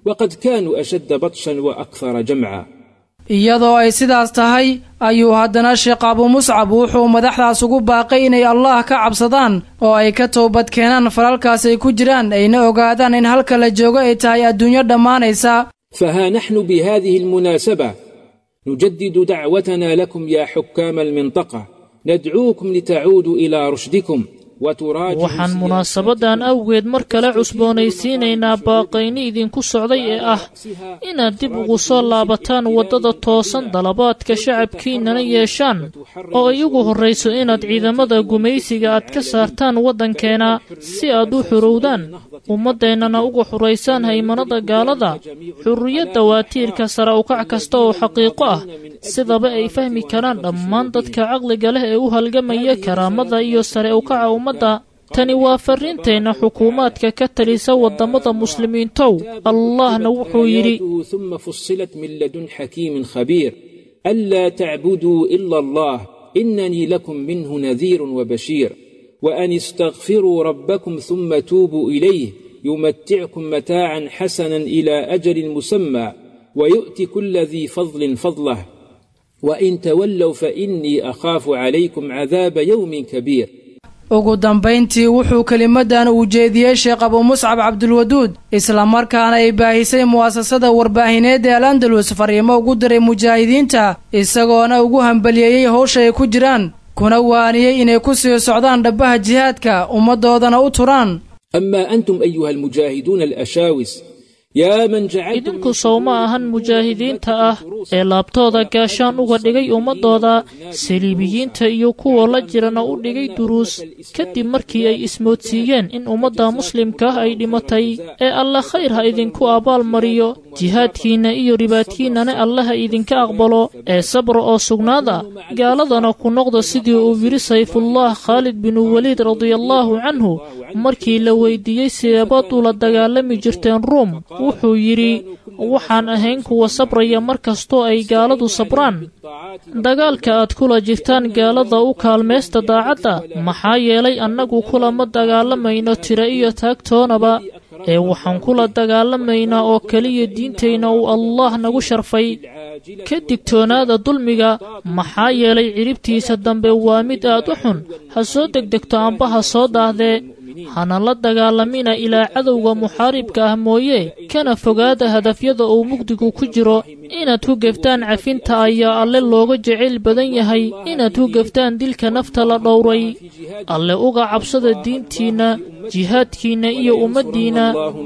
وقد كانوا أشد بطشا وأكثر جمعا. iyadoo ay sidaas tahay ayuu haddana sheekh abu muscab wuxuu madaxdaas ugu baaqay inay allah ka cabsadaan oo ay ka toobad keenaan falalkaas ay ku jiraan ayna ogaadaan in halka la joogo ay tahay adduunyo dhammaanaysa. فها نحن بهذه المناسبة نجدد دعوتنا لكم يا حكام المنطقة، ندعوكم لتعودوا إلى رشدكم. waxaan munaasabadan awgeed mar kale cusboonaysiinaynaa baaqayni idinku socday ee ah inaad dib ugu soo laabataan waddada toosan dalabaadka shacabkiinnana yeeshaan oo ay ugu horrayso inaad ciidamada gumaysiga aad ka saartaan waddankeena si aad u xurowdaan ummaddeennana uga xuraysaan haymanada gaalada. xurriyadda waa tiirka sare ukac kasta oo xaqiiqo ah, sidaba ay fahmi karaan dhammaan dadka caqliga leh ee u halgamaya karaamada iyo sare ukaca ummadda. tani waa farriinteenna xukuumaadka ka talisa waddamada muslimiintow. allahna wuxuu yidhi: ثم فصلت من لدن حكيم خبير ألا تعبدوا إلا الله إنني لكم منه نذير وبشير وأن استغفروا ربكم ثم توبوا إليه يمتعكم متاعا حسنا إلى أجل مسمى ويؤتي كل ذي فضل فضله وإن تولوا فإني أخاف عليكم عذاب يوم كبير. ugu dambayntii wuxuu kelimadan uu jeediyey sheekh abu muscab cabdulwaduud isla markaana ay baahisay mu'asasada warbaahineed ee al-andalus fariimo ugu diray mujaahidiinta isagoona ugu hambaliyeeyey howsha ay ku jiraan kuna waaniyey inay ku sii socdaan dhabbaha jihaadka ummaddoodana u turaan. أما أنتم أيها المجاهدون الأشاوس idinku sow ma ahan mujaahidiinta ah ee laabtooda gaashaan uga dhigay ummadooda, saliibiyiinta iyo kuwa la jirana u dhigay duruus kadib markii ay ismoodsiiyeen in ummadda muslimka ah ay dhimatay. ee alla khayr ha idinku abaal mariyo, jihaadkiinna iyo ribaadkiinnana allaha idinka aqbalo. ee sabra oo sugnaada, gaaladana ku noqda sidii uu yidhi sayfullah khaalid binu waliid radiallaahu canhu markii la weydiiyey sideebaad ula dagaalami jirteen ruum. wuxuu yidhi: waxaan ahayn kuwa sabraya mar kastoo ay gaaladu sabraan. dagaalka aad kula jirtaan gaalada u kaalmaysta daacadda, maxaa yeelay annagu kulama dagaalamayno tira iyo taagtoonaba, ee waxaan kula dagaalamaynaa oo keliya diintayna uu allah nagu sharfay. ka digtoonaada dulmiga, maxaa yeelay ciribtiisa dambe waa mid aad u xun. ha soo degdegto amba ha soo daahdee, hana la dagaalamina ilaa cadowga muxaaribka ah mooye, kana fogaada hadafyada uu mugdigu ku jiro. inaad ku geftaan cafinta ayaa alle looga jecayl badan yahay inaad ku geftaan dilka nafta la dhowray. alle uga cabsada diintiinna, jihaadkiinna iyo ummaddiinna.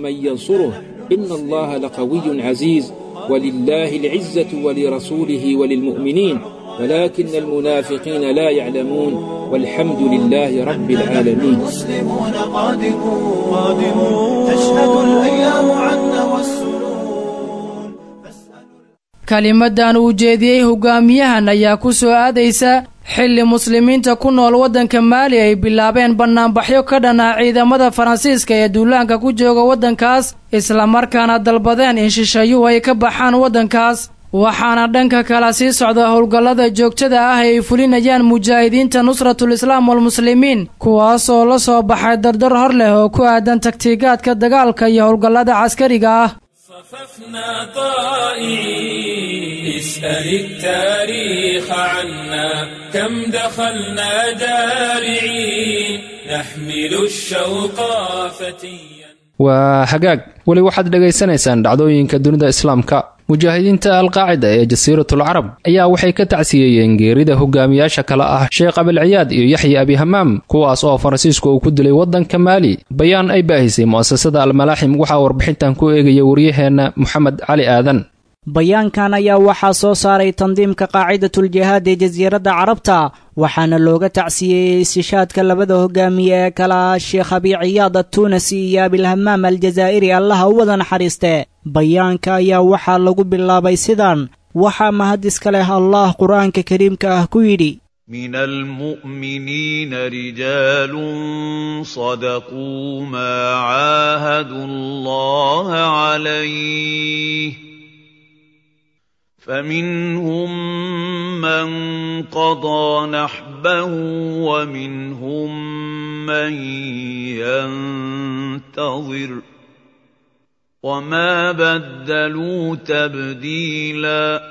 ولله العزة ولرسوله وللمؤمنين ولكن المنافقين لا يعلمون والحمد لله رب العالمين. المسلمون قادمون تشهد الأيام عنا والسنون. kelimadan uu jeediyey hogaamiyahan ayaa ku soo aadaysa xilli muslimiinta ku nool waddanka maali ay bilaabeen bannaanbaxyo ka dhan ah ciidamada faransiiska ee duulaanka ku jooga waddankaas, islamarkaana dalbadeen in shisheeyuhu ay ka baxaan waddankaas. waxaana dhanka kale sii socda howlgallada joogtada ah ee ay fulinayaan mujaahidiinta nusratul islaam walmuslimiin, kuwaasoo la soo baxay dardar hor leh oo ku aadan taktiigaadka dagaalka iyo howlgallada caskariga ah. صففنا طائعين اسأل التاريخ عنا كم دخلنا دارعين نحمل الشوق فتيا. waa hagaag weli waxaad dhegaysanaysaan dhacdooyinka dunida islaamka. mujaahidiinta alqaacida ee jasiiratul carab ayaa waxay ka tacsiyeeyeen geerida hogaamiyaasha kale ah sheekh abilciyaad iyo yaxya abihamaam, kuwaas oo faransiisku uu ku dilay waddanka maali. bayaan ay baahisay mu'asasada almalaaxim waxaa warbixintan ku eegaya waryaheenna moxamed cali aadan. bayaankan ayaa waxaa soo saaray tandiimka qaacidatuljihaad ee jasiiradda carabta, waxaana looga tacsiyeeyey istishaadka labada hogaamiye ee kala ah sheekh abiciyaad attuunasi iyo abilhamaam aljazaa'iri allaha u wada naxariiste. bayaanka ayaa waxaa lagu bilaabay sidan: waxaa mahad iska leh allah qur-aanka kariimka ah ku yidhi: من المؤمنين رجال صدقوا ما عاهدوا الله عليه فمنهم من قضى نحبه ومنهم من ينتظر وما بدلوا تبديلا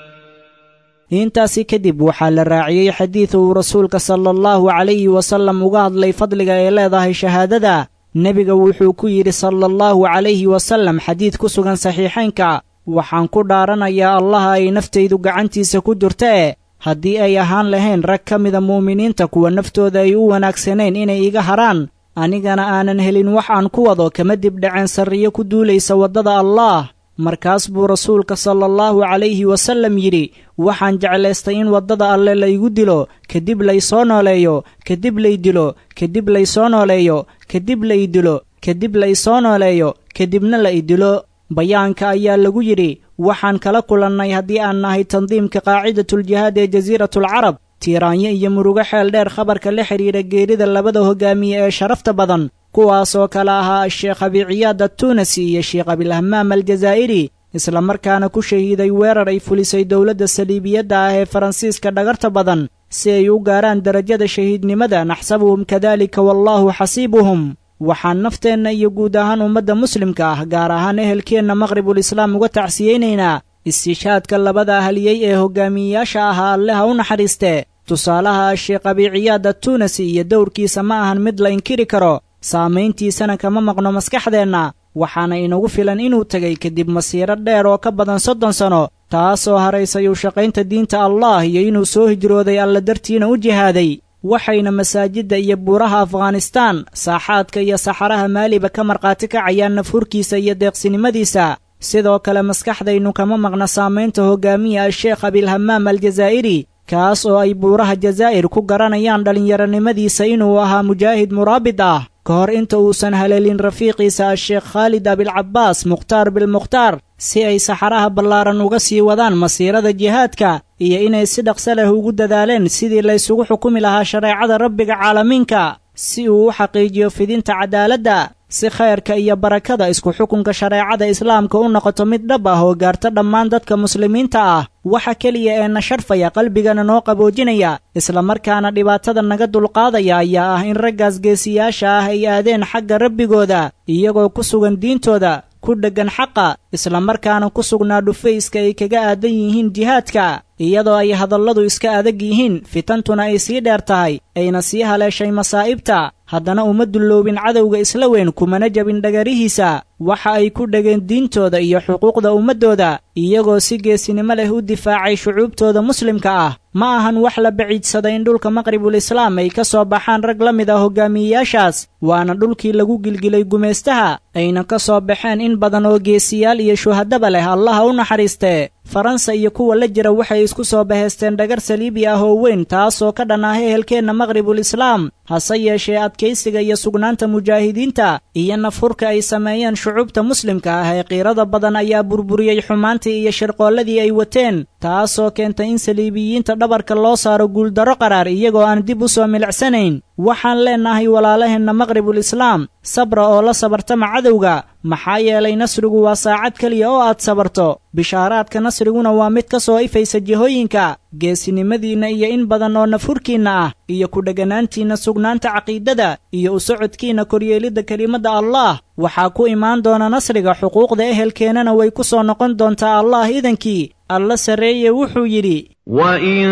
intaasi kadib waxaa la raaciyey xadiid uu rasuulka sala allahu calayhi wasallam uga hadlay fadliga ay leedahay shahaadada nebiga wuxuu ku yidhi sala allahu calayhi wasallam xadiid ku sugan saxiixaynka waxaan ku dhaaranayaa allaha ay naftaydu gacantiisa ku jirtee haddii ay ahaan lahayn rag ka mida mu'miniinta kuwa naftooda ay u wanaagsanayn inay iga haraan anigana aanan helin wax aan ku wado kama dibdhaceen sarriyo ku duulaysa waddada allaah markaas buu rasuulka sala allahu calayhi wasallam yidhi waxaan jeclaystay in waddada alle laygu dilo kadib laysoo nooleeyo kadib lay dilo kadib laysoo nooleeyo kadib lay dilo kadib laysoo nooleeyo kadibna la idilo bayaanka ayaa lagu yidhi waxaan kala kulannay haddii aan nahay tandiimka qaacidatuljihaad ee jasiiratulcarab tiiraanyo iyo murugo xeel dheer khabarka la xidhiidha geerida labada hoggaamiye ee sharafta badan kuwaasoo kale ahaa sheekh abiciyaad attuunasi iyo sheekh abilhamaam aljazaa'iri isla markaana ku shahiiday weerar ay fulisay dowladda saliibiyadda ah ee faransiiska dhagarta badan si ay u gaaraan derajada shahiidnimada naxsabuhum kadaalika wallaahu xasiibuhum waxaan nafteenna iyo guud ahaan ummadda muslimka ah gaar ahaan ehelkeenna maqribulislaam uga tacsiyeynaynaa istishaadka labada ahliyey ee hoggaamiyeyaasha ahaa alle ha u naxariistee tusaalaha sheekh abiciyaad attuunasi iyo dowrkiisa ma ahan mid la inkiri karo saamayntiisana kama maqno maskaxdeenna waxaana inagu filan inuu tegay kadib masiiro dheer oo ka badan soddon sanno taasoo haraysay u shaqaynta diinta allaah iyo inuu soo hijrooday alla dartiina u jihaaday waxayna masaajidda iyo buuraha afghanistaan saaxaadka iyo saxaraha maaliba ka markhaati kacayaan nafhurkiisa iyo deeqsinimadiisa sidoo kale maskaxdaynu kama maqna saamaynta hoggaamiya asheekh abilhamaam aljazaa'iri kaas oo ay buuraha jazaa'ir ku garanayaan dhallinyaronimadiisa inuu ahaa mujaahid muraabid ah ka hor inta uusan haleelin rafiiqiisa asheekh khaalid abilcabbaas mukhtaar bilmukhtaar si ay saxaraha ballaaran uga sii wadaan masiirada jihaadka iyo inay si dhaqso leh ugu dadaaleen sidii laysugu xukumi lahaa shareecada rabbiga caalamiinka si uu u xaqiijiyo fidinta cadaaladda si khayrka iyo barakada isku xukunka shareecada islaamka u noqoto mid dhab ah oo gaarta dhammaan dadka muslimiinta ah waxa keliya ee na sharfaya qalbigana noo qaboojinaya islamarkaana dhibaatada naga dulqaadaya ayaa ah in raggaas geesiyaasha ah ay aadeen xagga rabbigooda iyagoo ku sugan diintooda ku dheggan xaqa islamarkaana ku sugnaa dhufayska ay kaga aadan yihiin jihaadka iyadoo ay hadalladu iska adag yihiin fitantuna ay sii dheer tahay ayna sii haleeshay masaa'ibta haddana uma dulloobin cadowga isla weyn kumana jabin dhagarihiisa waxa ay ku dhegeen diintooda iyo xuquuqda ummaddooda iyagoo si geesinimo leh u difaacay shucuubtooda muslimka ah ma ahan wax la baciidsada in dhulka maqribulislaam ay ka soo baxaan rag la mid ah hoggaamiyeyaashaas waana dhulkii lagu gilgilay gumaystaha ayna ka soo baxeen in badan oo geesiyaal iyo shuhadaba leh allaha u naxariistee faransa iyo kuwa la jira waxay isku soo bahaysteen dhagar saliibi ah oo weyn taasoo ka dhan ah ehelkeenna maqribulislaam hase yeeshee adkaysiga iyo sugnaanta mujaahidiinta iyo nafhurka ay sameeyeen shucuubta muslimka ah ee qiirada badan ayaa burburiyey xumaantii iyo shirqoolladii ay wateen taasoo keentay in saliibiyiinta dhabarka loo saaro guuldarro qaraar iyagoo aan dib u soo milicsanayn waxaan leennahay walaalaheenna maqribulislaam sabra oo la sabartama cadowga maxaa yeelay nasrigu waa saacad keliya oo aad sabarto bishaaraadka nasriguna waa mid ka soo ifaysa jihooyinka geesinimadiinna iyo in badan oo nafhurkiinna ah iyo ku dheganaantiinna sugnaanta caqiidada iyo u socodkiinna koryeelidda kelimadda allaah waxaa ku imaan doona nasriga xuquuqda ehelkeennana way ku soo noqon doontaa allaah idankii alla sarreeye wuxuu yidhi wain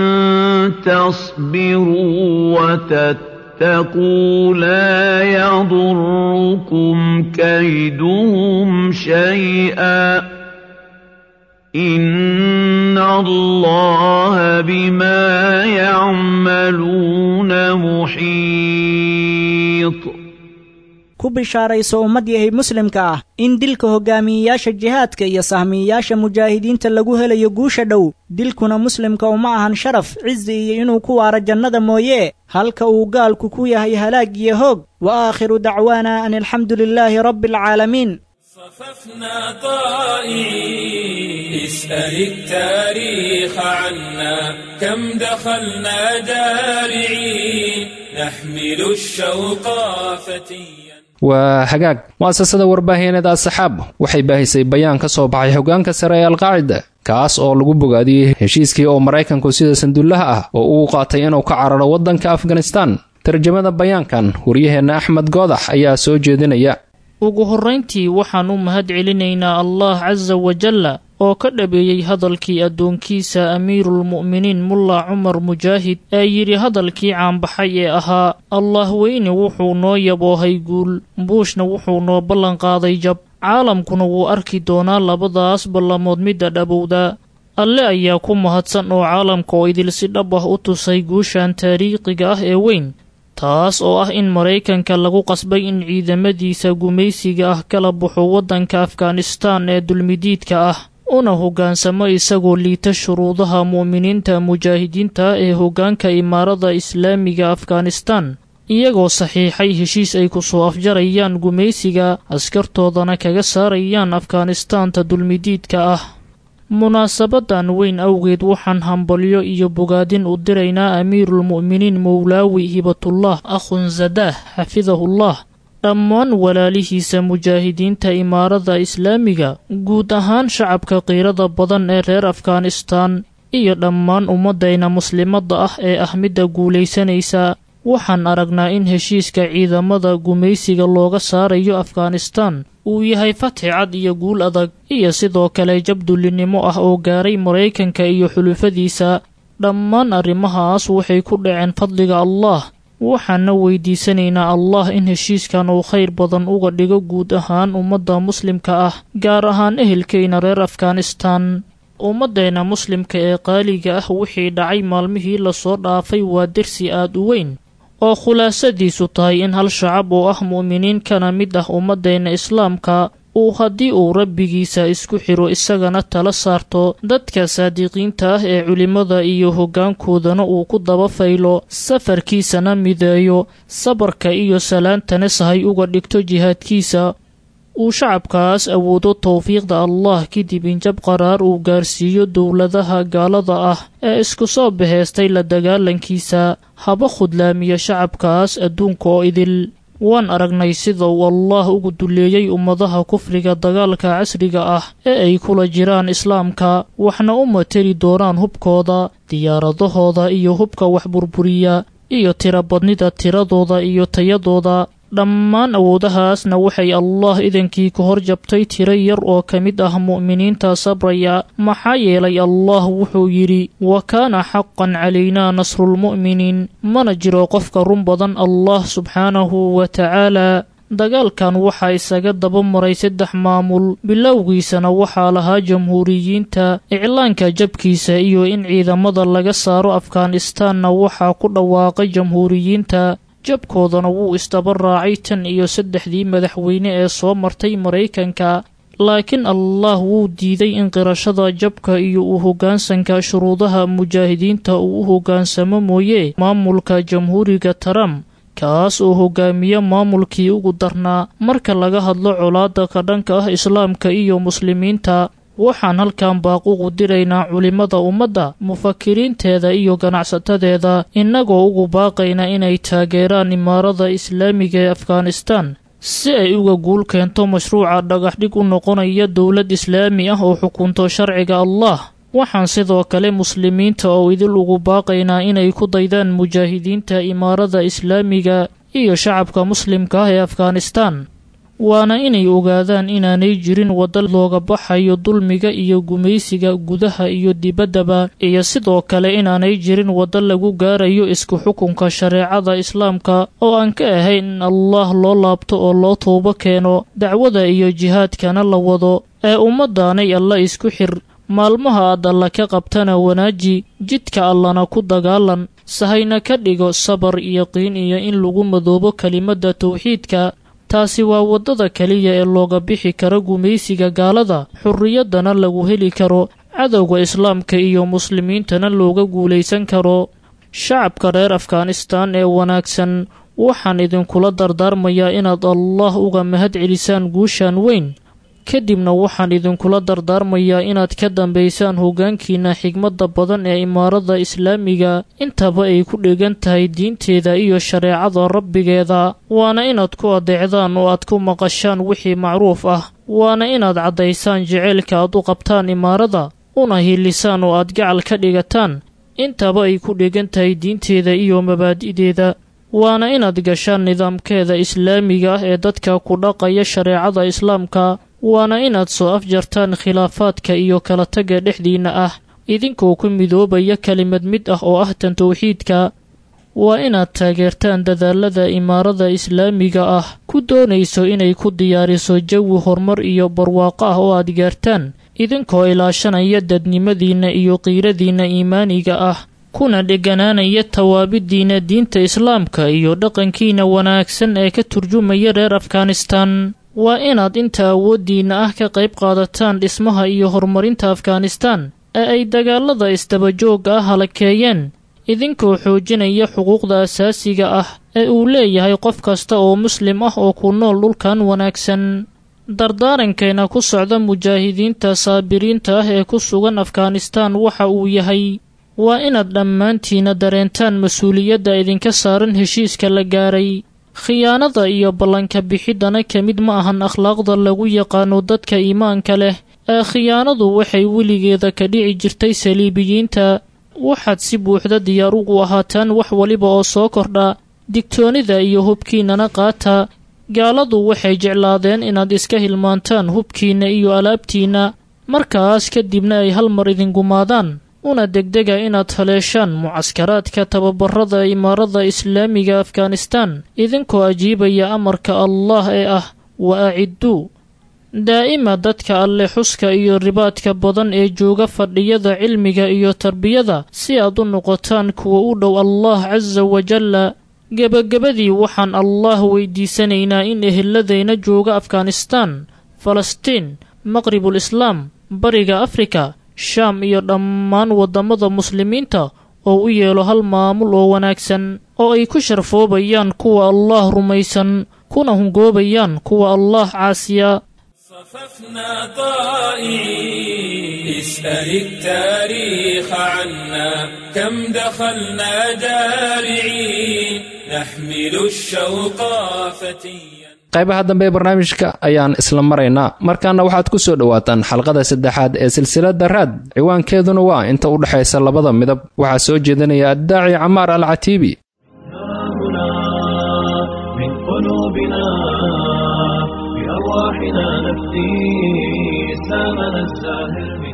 tasbiruu watataquu laa yadurrukum kayduhum shay'a inna allaha bimaa yacmaluuna muxiit ku bishaarayso ummad yahay muslimka ah in dilka hoggaamiyeyaasha jihaadka iyo sahmiyeyaasha mujaahidiinta lagu helayo guusha dhow dilkuna muslimka uma ahan sharaf cizi iyo inuu ku waaro jannada mooye halka uu gaalku ku yahay halaag iyo hoog wa aakhiru dacwaana an alxamdu lilaahi rabbi alcaalamiin صففنا طائعين اسأل التاريخ عنا كم دخلنا دارعين نحمل الشوق فتيا waa hagaag mu'asasada warbaahineed as-saxaab waxay baahisay bayaan ka soo baxay hoggaanka sare ee alqaacida kaas oo lagu bogaadiyey heshiiskii oo maraykanku sida sandullaha ah oo uu qaatay inuu ka cararo waddanka afghanistan tarjamada bayaankan waryaheenna axmed goodax ayaa soo jeedinaya ugu horrayntii waxaan u mahad celinaynaa allah casa wajalla oo ka dhabeeyey hadalkii addoonkiisa amiiruulmu'miniin mulla cumar mujaahid ee yidhi hadalkii caanbaxay ee ahaa allah weyne wuxuu noo yaboohay guul buushna wuxuu noo ballanqaaday jab caalamkuna wuu arki doonaa labadaas ballamood midda dhabowda alle ayaa ku mahadsan oo caalamka oo idil si dhab ah u tusay guushan taariikhiga ah ee weyn taas oo ah in maraykanka lagu qasbay in ciidamadiisa gumaysiga ah kala baxo waddanka afghanistaan ee dulmidiidka ah una hoggaansamo isagoo liita shuruudaha mu'miniinta mujaahidiinta ee hoggaanka imaarada islaamiga afghanistaan iyagoo saxiixay heshiis ay ku soo afjarayaan gumaysiga askartoodana kaga saarayaan afghanistaanta dulmidiidka ah munaasabadan weyn awgeed waxaan hambalyo iyo bogaadin u diraynaa amiiruulmu'miniin mowlaawi hibatullah akhunzadaah xafidahullah dhammaan walaalihiisa mujaahidiinta imaarada islaamiga guud ahaan shacabka qiirada badan ee reer afghanistaan iyo dhammaan ummaddayna muslimadda ah ee ah midda guulaysanaysa waxaan aragnaa in heshiiska ciidamada gumaysiga looga saarayo afghanistaan uu yahay fatxi cad iyo guul adag iyo sidoo kale jabdullinimo ah oo gaaray maraykanka iyo xulufadiisa dhammaan arrimahaas waxay ku dhaceen fadliga allah waxaana weydiisanaynaa allah in heshiiskan uu khayr badan uga dhigo guud ahaan ummadda muslimka ah gaar ahaan ehelkayna reer afghanistaan ummaddayna muslimka ee qaaliga ah wixii dhacay maalmihii lasoo dhaafay waa dersi aad u weyn oo khulaasadiisu tahay in hal shacab oo ah mu'miniin kana mid ah ummaddayna islaamka uu haddii uu rabbigiisa isku xidho isagana tala saarto dadka saadiqiinta ah ee culimmada iyo hoggaankoodana uu ku daba faylo safarkiisana mideeyo sabarka iyo salaantana sahay uga dhigto jihaadkiisa uu shacabkaas awoodo tawfiiqda allah kadib in jab qaraar uu gaarsiiyo dowladaha gaalada ah ee isku soo baheystay la dagaalankiisa haba khudlaamiya shacabkaas adduunka oo idil waan aragnay sida uu allah ugu duleeyey ummadaha kufriga dagaalka casriga ah ee ay kula jiraan islaamka waxna u materi doonaan hubkooda diyaaradahooda iyo hubka wax burburiya iyo tirabadnida tiradooda iyo tayadooda dhammaan awoodahaasna waxay allah idankii ka hor jabtay tiro yar oo ka mid ah mu'miniinta sabraya maxaa yeelay allah wuxuu yidhi wa kaana xaqan calaynaa nasrulmu'miniin mana jiro qofka run badan allah subxaanahu wa tacaala dagaalkan waxaa isaga daba maray saddex maamul bilowgiisana waxaa lahaa jamhuuriyiinta iclaanka jabkiisa iyo in ciidamada laga saaro afghanistaanna waxaa ku dhawaaqay jamhuuriyiinta jabkoodana wuu isdaba raacay tan iyo saddexdii madaxweyne ee soo martay maraykanka laakiin allah wuu diiday in qirashada jabka iyo u hoggaansanka shuruudaha mujaahidiinta uu u hoggaansamo mooye maamulka jamhuuriga trump kaas oo hoggaamiya maamulkii ugu darnaa marka laga hadlo colaadda ka dhanka ah islaamka iyo muslimiinta waxaan halkan baaq ugu diraynaa culimmada ummadda mufakiriinteeda iyo ganacsatadeeda innagoo ugu baaqayna inay taageeraan imaarada islaamiga ee afghanistaan si ay uga guul keento mashruuca dhagaxdhig u noqonaya dowlad islaami ah oo xukunto sharciga allah waxaan sidoo kale muslimiinta oo idil ugu baaqaynaa inay ku daydaan mujaahidiinta imaarada islaamiga iyo shacabka muslimka ah ee afghanistaan waana inay ogaadaan inaanay jirin wadda looga baxayo dulmiga iyo gumaysiga gudaha iyo dibaddaba iyo sidoo kale inaanay jirin wadda lagu gaarayo isku xukunka shareecada islaamka oo aan ka ahayn in allah loo laabto oo loo toobo keeno dacwada iyo jihaadkana la wado ee ummaddaanay alla isku xir maalmaha aad alla ka qabtana wanaaji jidka allana ku dagaalan sahayna ka dhigo sabar iyo qiin iyo in lagu madoobo kelimadda tawxiidka taasi waa waddada keliya ee looga bixi karo gumaysiga gaalada xurriyaddana lagu heli karo cadowga islaamka iyo muslimiintana looga guulaysan karo shacabka reer afghanistaan ee wanaagsan waxaan idinkula dardaarmayaa inaad allah uga mahad celisaan guushan weyn kadibna waxaan idinkula dardaarmayaa inaad ka dambaysaan hoggaankiina xigmadda badan ee imaarada islaamiga intaba ay ku dhegan tahay diinteeda iyo shareecada rabbigeeda waana inaad ku adeecdaan oo aad ku maqashaan wixii macruuf ah waana inaad caddaysaan jeceylka aad u qabtaan imaarada una hiilisaan oo aad gacal ka dhigataan intaba ay ku dhegan tahay diinteeda iyo mabaadi'deeda waana inaad gashaan nidaamkeeda islaamiga ah ee dadka ku dhaqaya shareecada islaamka waana inaad soo afjartaan khilaafaadka iyo kala tagga dhexdiinna ah idinkoo ku midoobaya kelimad mid ah oo ah tan tawxiidka waa inaad taageertaan dadaalada imaarada islaamiga ah ku doonayso inay ku diyaariso jawi horumar iyo barwaaqo ah oo aad gaartaan idinkoo ilaashanaya dadnimadiinna iyo qiiradiinna iimaaniga ah kuna dheganaanaya tawaabidiinna diinta islaamka iyo dhaqankiina wanaagsan ee ka turjumaya reer afghanistan waa inaad inta awooddiinna ah ka qayb qaadataan dhismaha iyo horumarinta afghanistan ee ay dagaalada isdabajoogga ah halakeeyeen idinkoo xoojinaya xuquuqda asaasiga ah ee uu leeyahay qof kasta oo muslim ah oo ku nool dhulkan wanaagsan dardaarankeena ku socda mujaahidiinta saabiriinta ah ee ku sugan afghanistan waxa uu yahay waa inaad dhammaantiina dareentaan mas-uuliyadda idinka saaran heshiiska la gaaray khiyaanada iyo ballanka bixiddana ka mid ma ahan akhlaaqda lagu yaqaano dadka iimaanka leh ee khiyaanadu waxay weligeeda ka dhici jirtay saliibiyiinta waxaad si buuxda diyaar ugu ahaataan wax waliba oo soo kordha digtoonida iyo hubkiinnana qaata gaaladu waxay jeclaadeen inaad iska hilmaantaan hubkiinna iyo alaabtiinna markaas kadibna ay hal mar idingumaadaan una degdega inaad haleeshaan mucaskaraadka tababarada imaarada islaamiga afghanistan idinkoo ajiibaya amarka allah ee ah wa acidduu daa'ima dadka alle xuska iyo ribaadka badan ee jooga fadhiyada cilmiga iyo tarbiyada si aad u noqotaan kuwa u dhow allah casa wajalla gebagabadii waxaan allah weydiisanaynaa in eheladayna jooga afghanistan falastiin maqribul islaam bariga afrika shaam iyo dhammaan waddamada muslimiinta oo u yeelo hal maamul oo wanaagsan oo ay ku sharfoobayaan kuwa allah rumaysan kuna hungoobayaan kuwa allah caasiya صففنا طائعين اسأل التاريخ عنا كم دخلنا جارعين نحمل الشوق فتيا qaybaha dambe ee barnaamijka ayaan isla maraynaa markaana waxaad ku soo dhowaataan xalqada saddexaad ee silsilada raad ciwaankeeduna waa inta u dhaxaysa labada midab waxaa soo jeedinaya addaaci camaar alcatiibi بأرواحنا نفدي سامنا الزاهر من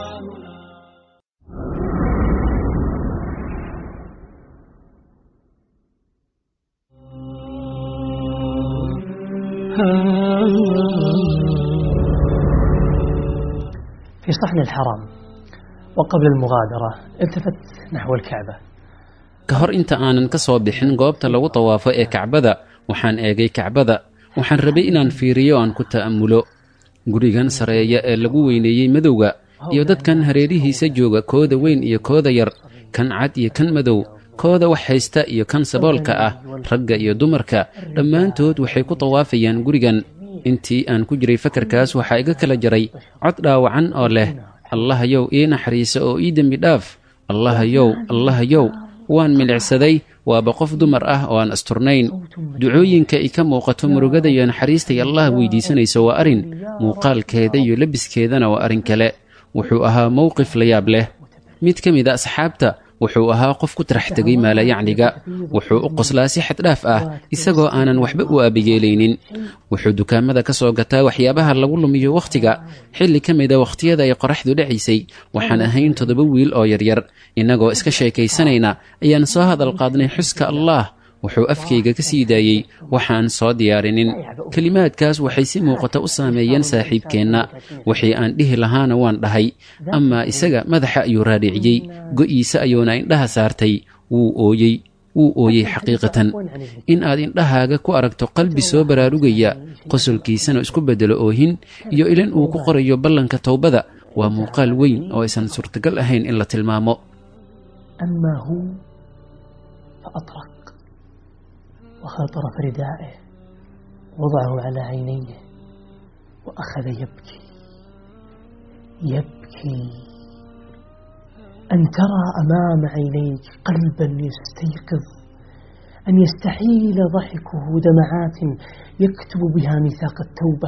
في صحن الحرم وقبل المغادرة التفت نحو الكعبة kahor inta aanan ka soo bixin goobta lagu tawaafo ee kacbada waxaan eegay kacbada waxaan rabay inaan fiiriyo aan ku ta'ammulo gurigan sareeya ee lagu weyneeyey madowga iyo dadkan hareerihiisa jooga kooda weyn iyo kooda yar kan cad iyo kan madow kooda wax haysta iyo kan saboolka ah ragga iyo dumarka dhammaantood waxay ku tawaafayaan gurigan intii aan ku jiray fakarkaas waxaa iga kala jaray cod dhaawacan oo leh allahayow ii naxariisa oo ii dembi dhaaf allahayow allahayow waan milicsaday waaba qof dumar ah oo aan asturnayn ducooyinka i ka muuqato murugada iyo naxariistay allah weydiisanayso waa arrin muuqaalkeeda iyo labiskeedana waa arrin kale wuxuu ahaa mowqif la yaab leh mid ka mid a asxaabta wuxuu ahaa qof ku tarax tegay maalayacniga wuxuu u qoslaa si xaddhaaf ah isagoo aanan waxba u aabiyeelaynin wuxuu dukaamada ka soo gataa waxyaabaha lagu lumiyo wakhtiga xilli ka mida wakhtiyada ay qoraxdu dhacaysay waxaan ahayn toddoba wiil oo yaryar innagoo iska sheekaysanayna ayaan soo hadal qaadnay xuska allaah wuxuu afkayga ka sii daayey waxaan soo diyaarinin kelimaadkaas waxay si muuqata u saameeyeen saaxiibkeenna wixii aan dhihi lahaana waan dhahay amaa isaga madaxa ayuu raadhiciyey go'iisa ayuuna indhaha saartay wuu ooyey wuu ooyey xaqiiqatan in aad indhahaaga ku aragto qalbi soo baraarugaya qosolkiisana isku beddelo oohin iyo ilin uu ku qorayo ballanka towbada waa muuqaal weyn oo aysan suurtagal ahayn in la tilmaamo وأخذ طرف ردائه وضعه على عينيه وأخذ يبكي يبكي أن ترى أمام عينيك قلبا يستيقظ أن يستحيل ضحكه دمعات يكتب بها ميثاق التوبة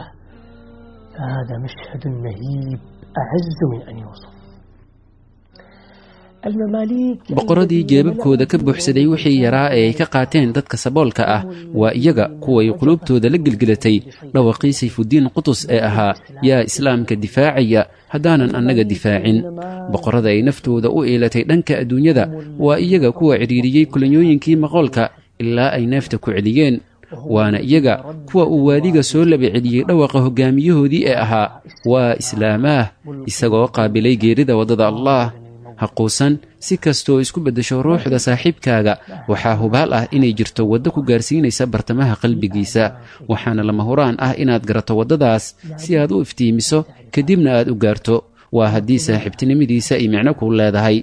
فهذا مشهد مهيب أعز من أن يوصف boqorradii jeebabkooda ka buuxsaday wixii yaraa ee ay ka qaateen dadka saboolka ah waa iyaga kuway qulubtooda la gelgelatay dhawaqii sayfuddiin qutus ee ahaa yaa islaamka difaacaya haddaanan annaga difaacin boqorrada ay naftooda u eelatay dhanka adduunyada waa iyaga kuwa cidhiiriyey kulanyooyinkii maqoolka ilaa ay neefta ku celiyeen waana iyaga kuwa uu waadiga soo laba celiyey dhawaqa hoggaamiyahoodii ee ahaa waa islaamaah isagoo qaabilay geerida waddada allaah haquusan si kastoo isku beddesho ruuxda saaxiibkaaga waxaa hubaal ah inay jirto waddo ku gaarsiinaysa bartamaha qalbigiisa waxaana lama huraan ah inaad garato waddadaas si aad u iftiimiso kadibna aad u gaarto waa haddii saaxiibtinimadiisa ay micno kuu leedahay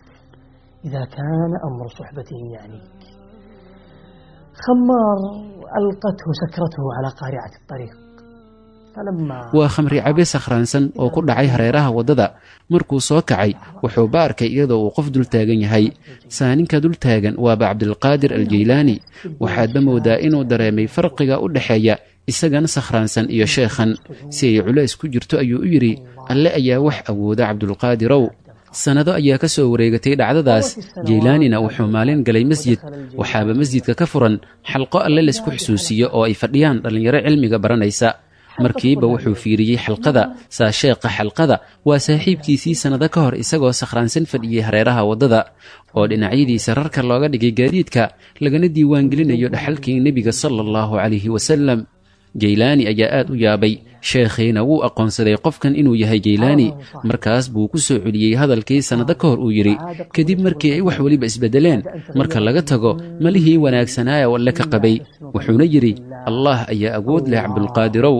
waa khamri cabe sakhraansan oo ku dhacay hareeraha waddada markuu soo kacay wuxuu ba arkay iyadoo uu qof dul taagan yahay saaninka dul taagan waaba cabdulqaadir aljaylaani waxaadba moodaa inuu dareemay farqiga u dhexeeya isagana sakhraansan iyo sheekhan si ay culays ku jirto ayuu u yidhi alle ayaa wax awooda cabdulqaadirow sannado ayaa ka soo wareegatay dhacdadaas jaylaanina wuxuu maalin galay masjid waxaaba masjidka ka furan xalqo alle laysku xusuusiyo oo ay fadhiyaan dhallinyaro cilmiga baranaysa markiiba wuxuu fiiriyey xalqada saa sheeqa xalqada waa saaxiibkiisii sannado ka hor isagoo sakhraansan fadhiyey hareeraha waddada oo dhinacyadiisa rarka looga dhigay gaadiidka lagana diiwaangelinayo dhaxalkii nebiga sala allahu calayhi wasalam jaylaani ayaa aad u yaabay sheekhiina wuu aqoonsaday qofkan inuu yahay jaylaani markaas buu ku soo celiyey hadalkii sannado ka hor uu yidhi kadib markii ay wax weliba isbeddeleen marka laga tago malihii wanaagsanaaye walle ka qabay wuxuuna yidhi allah ayaa awood leh cabdulqaadirow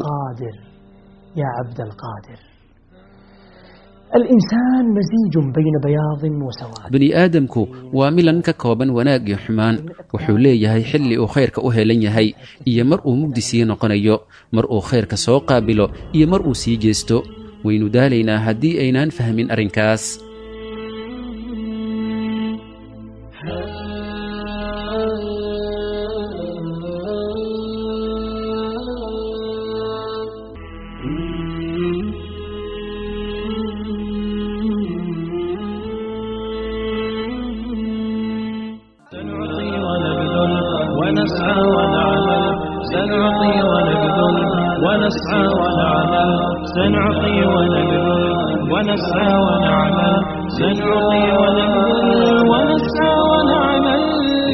bani aadamku waa milan ka kooban wanaag iyo xumaan wuxuu leeyahay xilli uu khayrka u helan yahay iyo mar uu mugdi sii noqonayo mar uu khayrka soo qaabilo iyo mar uu sii jeesto waynu daalaynaa haddii aynaan fahmin arrinkaas سنعطي ونبذل ونسعى ونعمل سنعطي ونبذل ونسعى ونعمل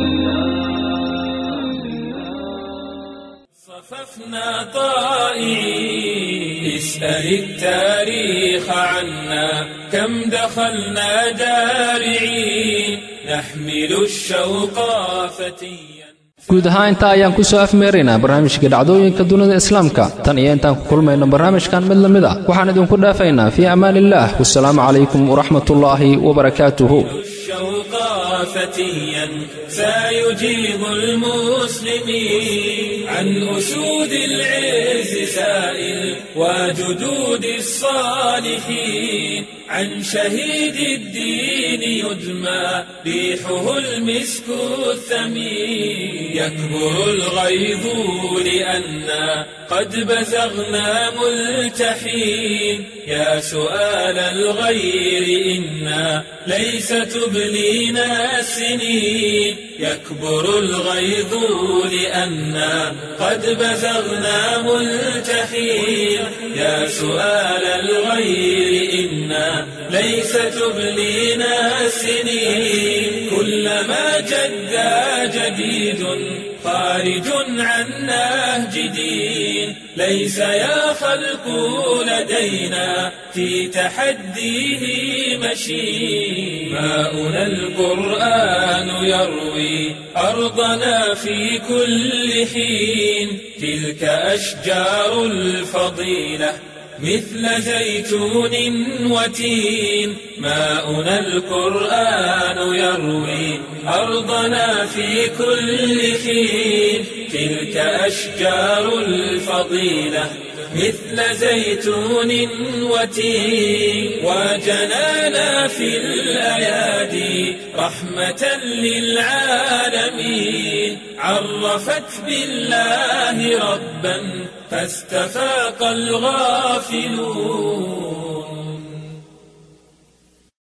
صففنا طائعين اسأل التاريخ عنا كم دخلنا دارعين نحمل الشوق فتيا guud ahaan intaa ayaan ku soo afmeeraynaa barnaamijka dhacdooyinka dunida islaamka tan iyo intaan ku kulmayno barnaamijkan mid la mid ah waxaan idinku dhaafaynaa fii amaan illaah wasalaamu calaykum waraxmatullaahi wabarakaatuhu فتيا سيجيب المسلمين عن أسود العز سائل وجدود الصالحين عن شهيد الدين يدمى ريحه المسك الثمين يكبر الغيظ لأننا قد بزغنا ملتحين يا سؤال الغير إنا ليس تبلينا السنين يكبر الغيظ لأننا قد بزغنا ملتحين يا سؤال الغير إنا ليس تبلينا السنين كلما جدا جديد خارج عن نهج دين ليس يا خلق لدينا في تحديه مشين ماؤنا القرآن يروي أرضنا في كل حين تلك أشجار الفضيلة مثل زيتون وتين ماؤنا القرآن يروي أرضنا في كل حين تلك أشجار الفضيلة مثل زيتون وتين وجنانا في الأيادي رحمة للعالمين عرفت بالله ربا فاستفاق الغافلون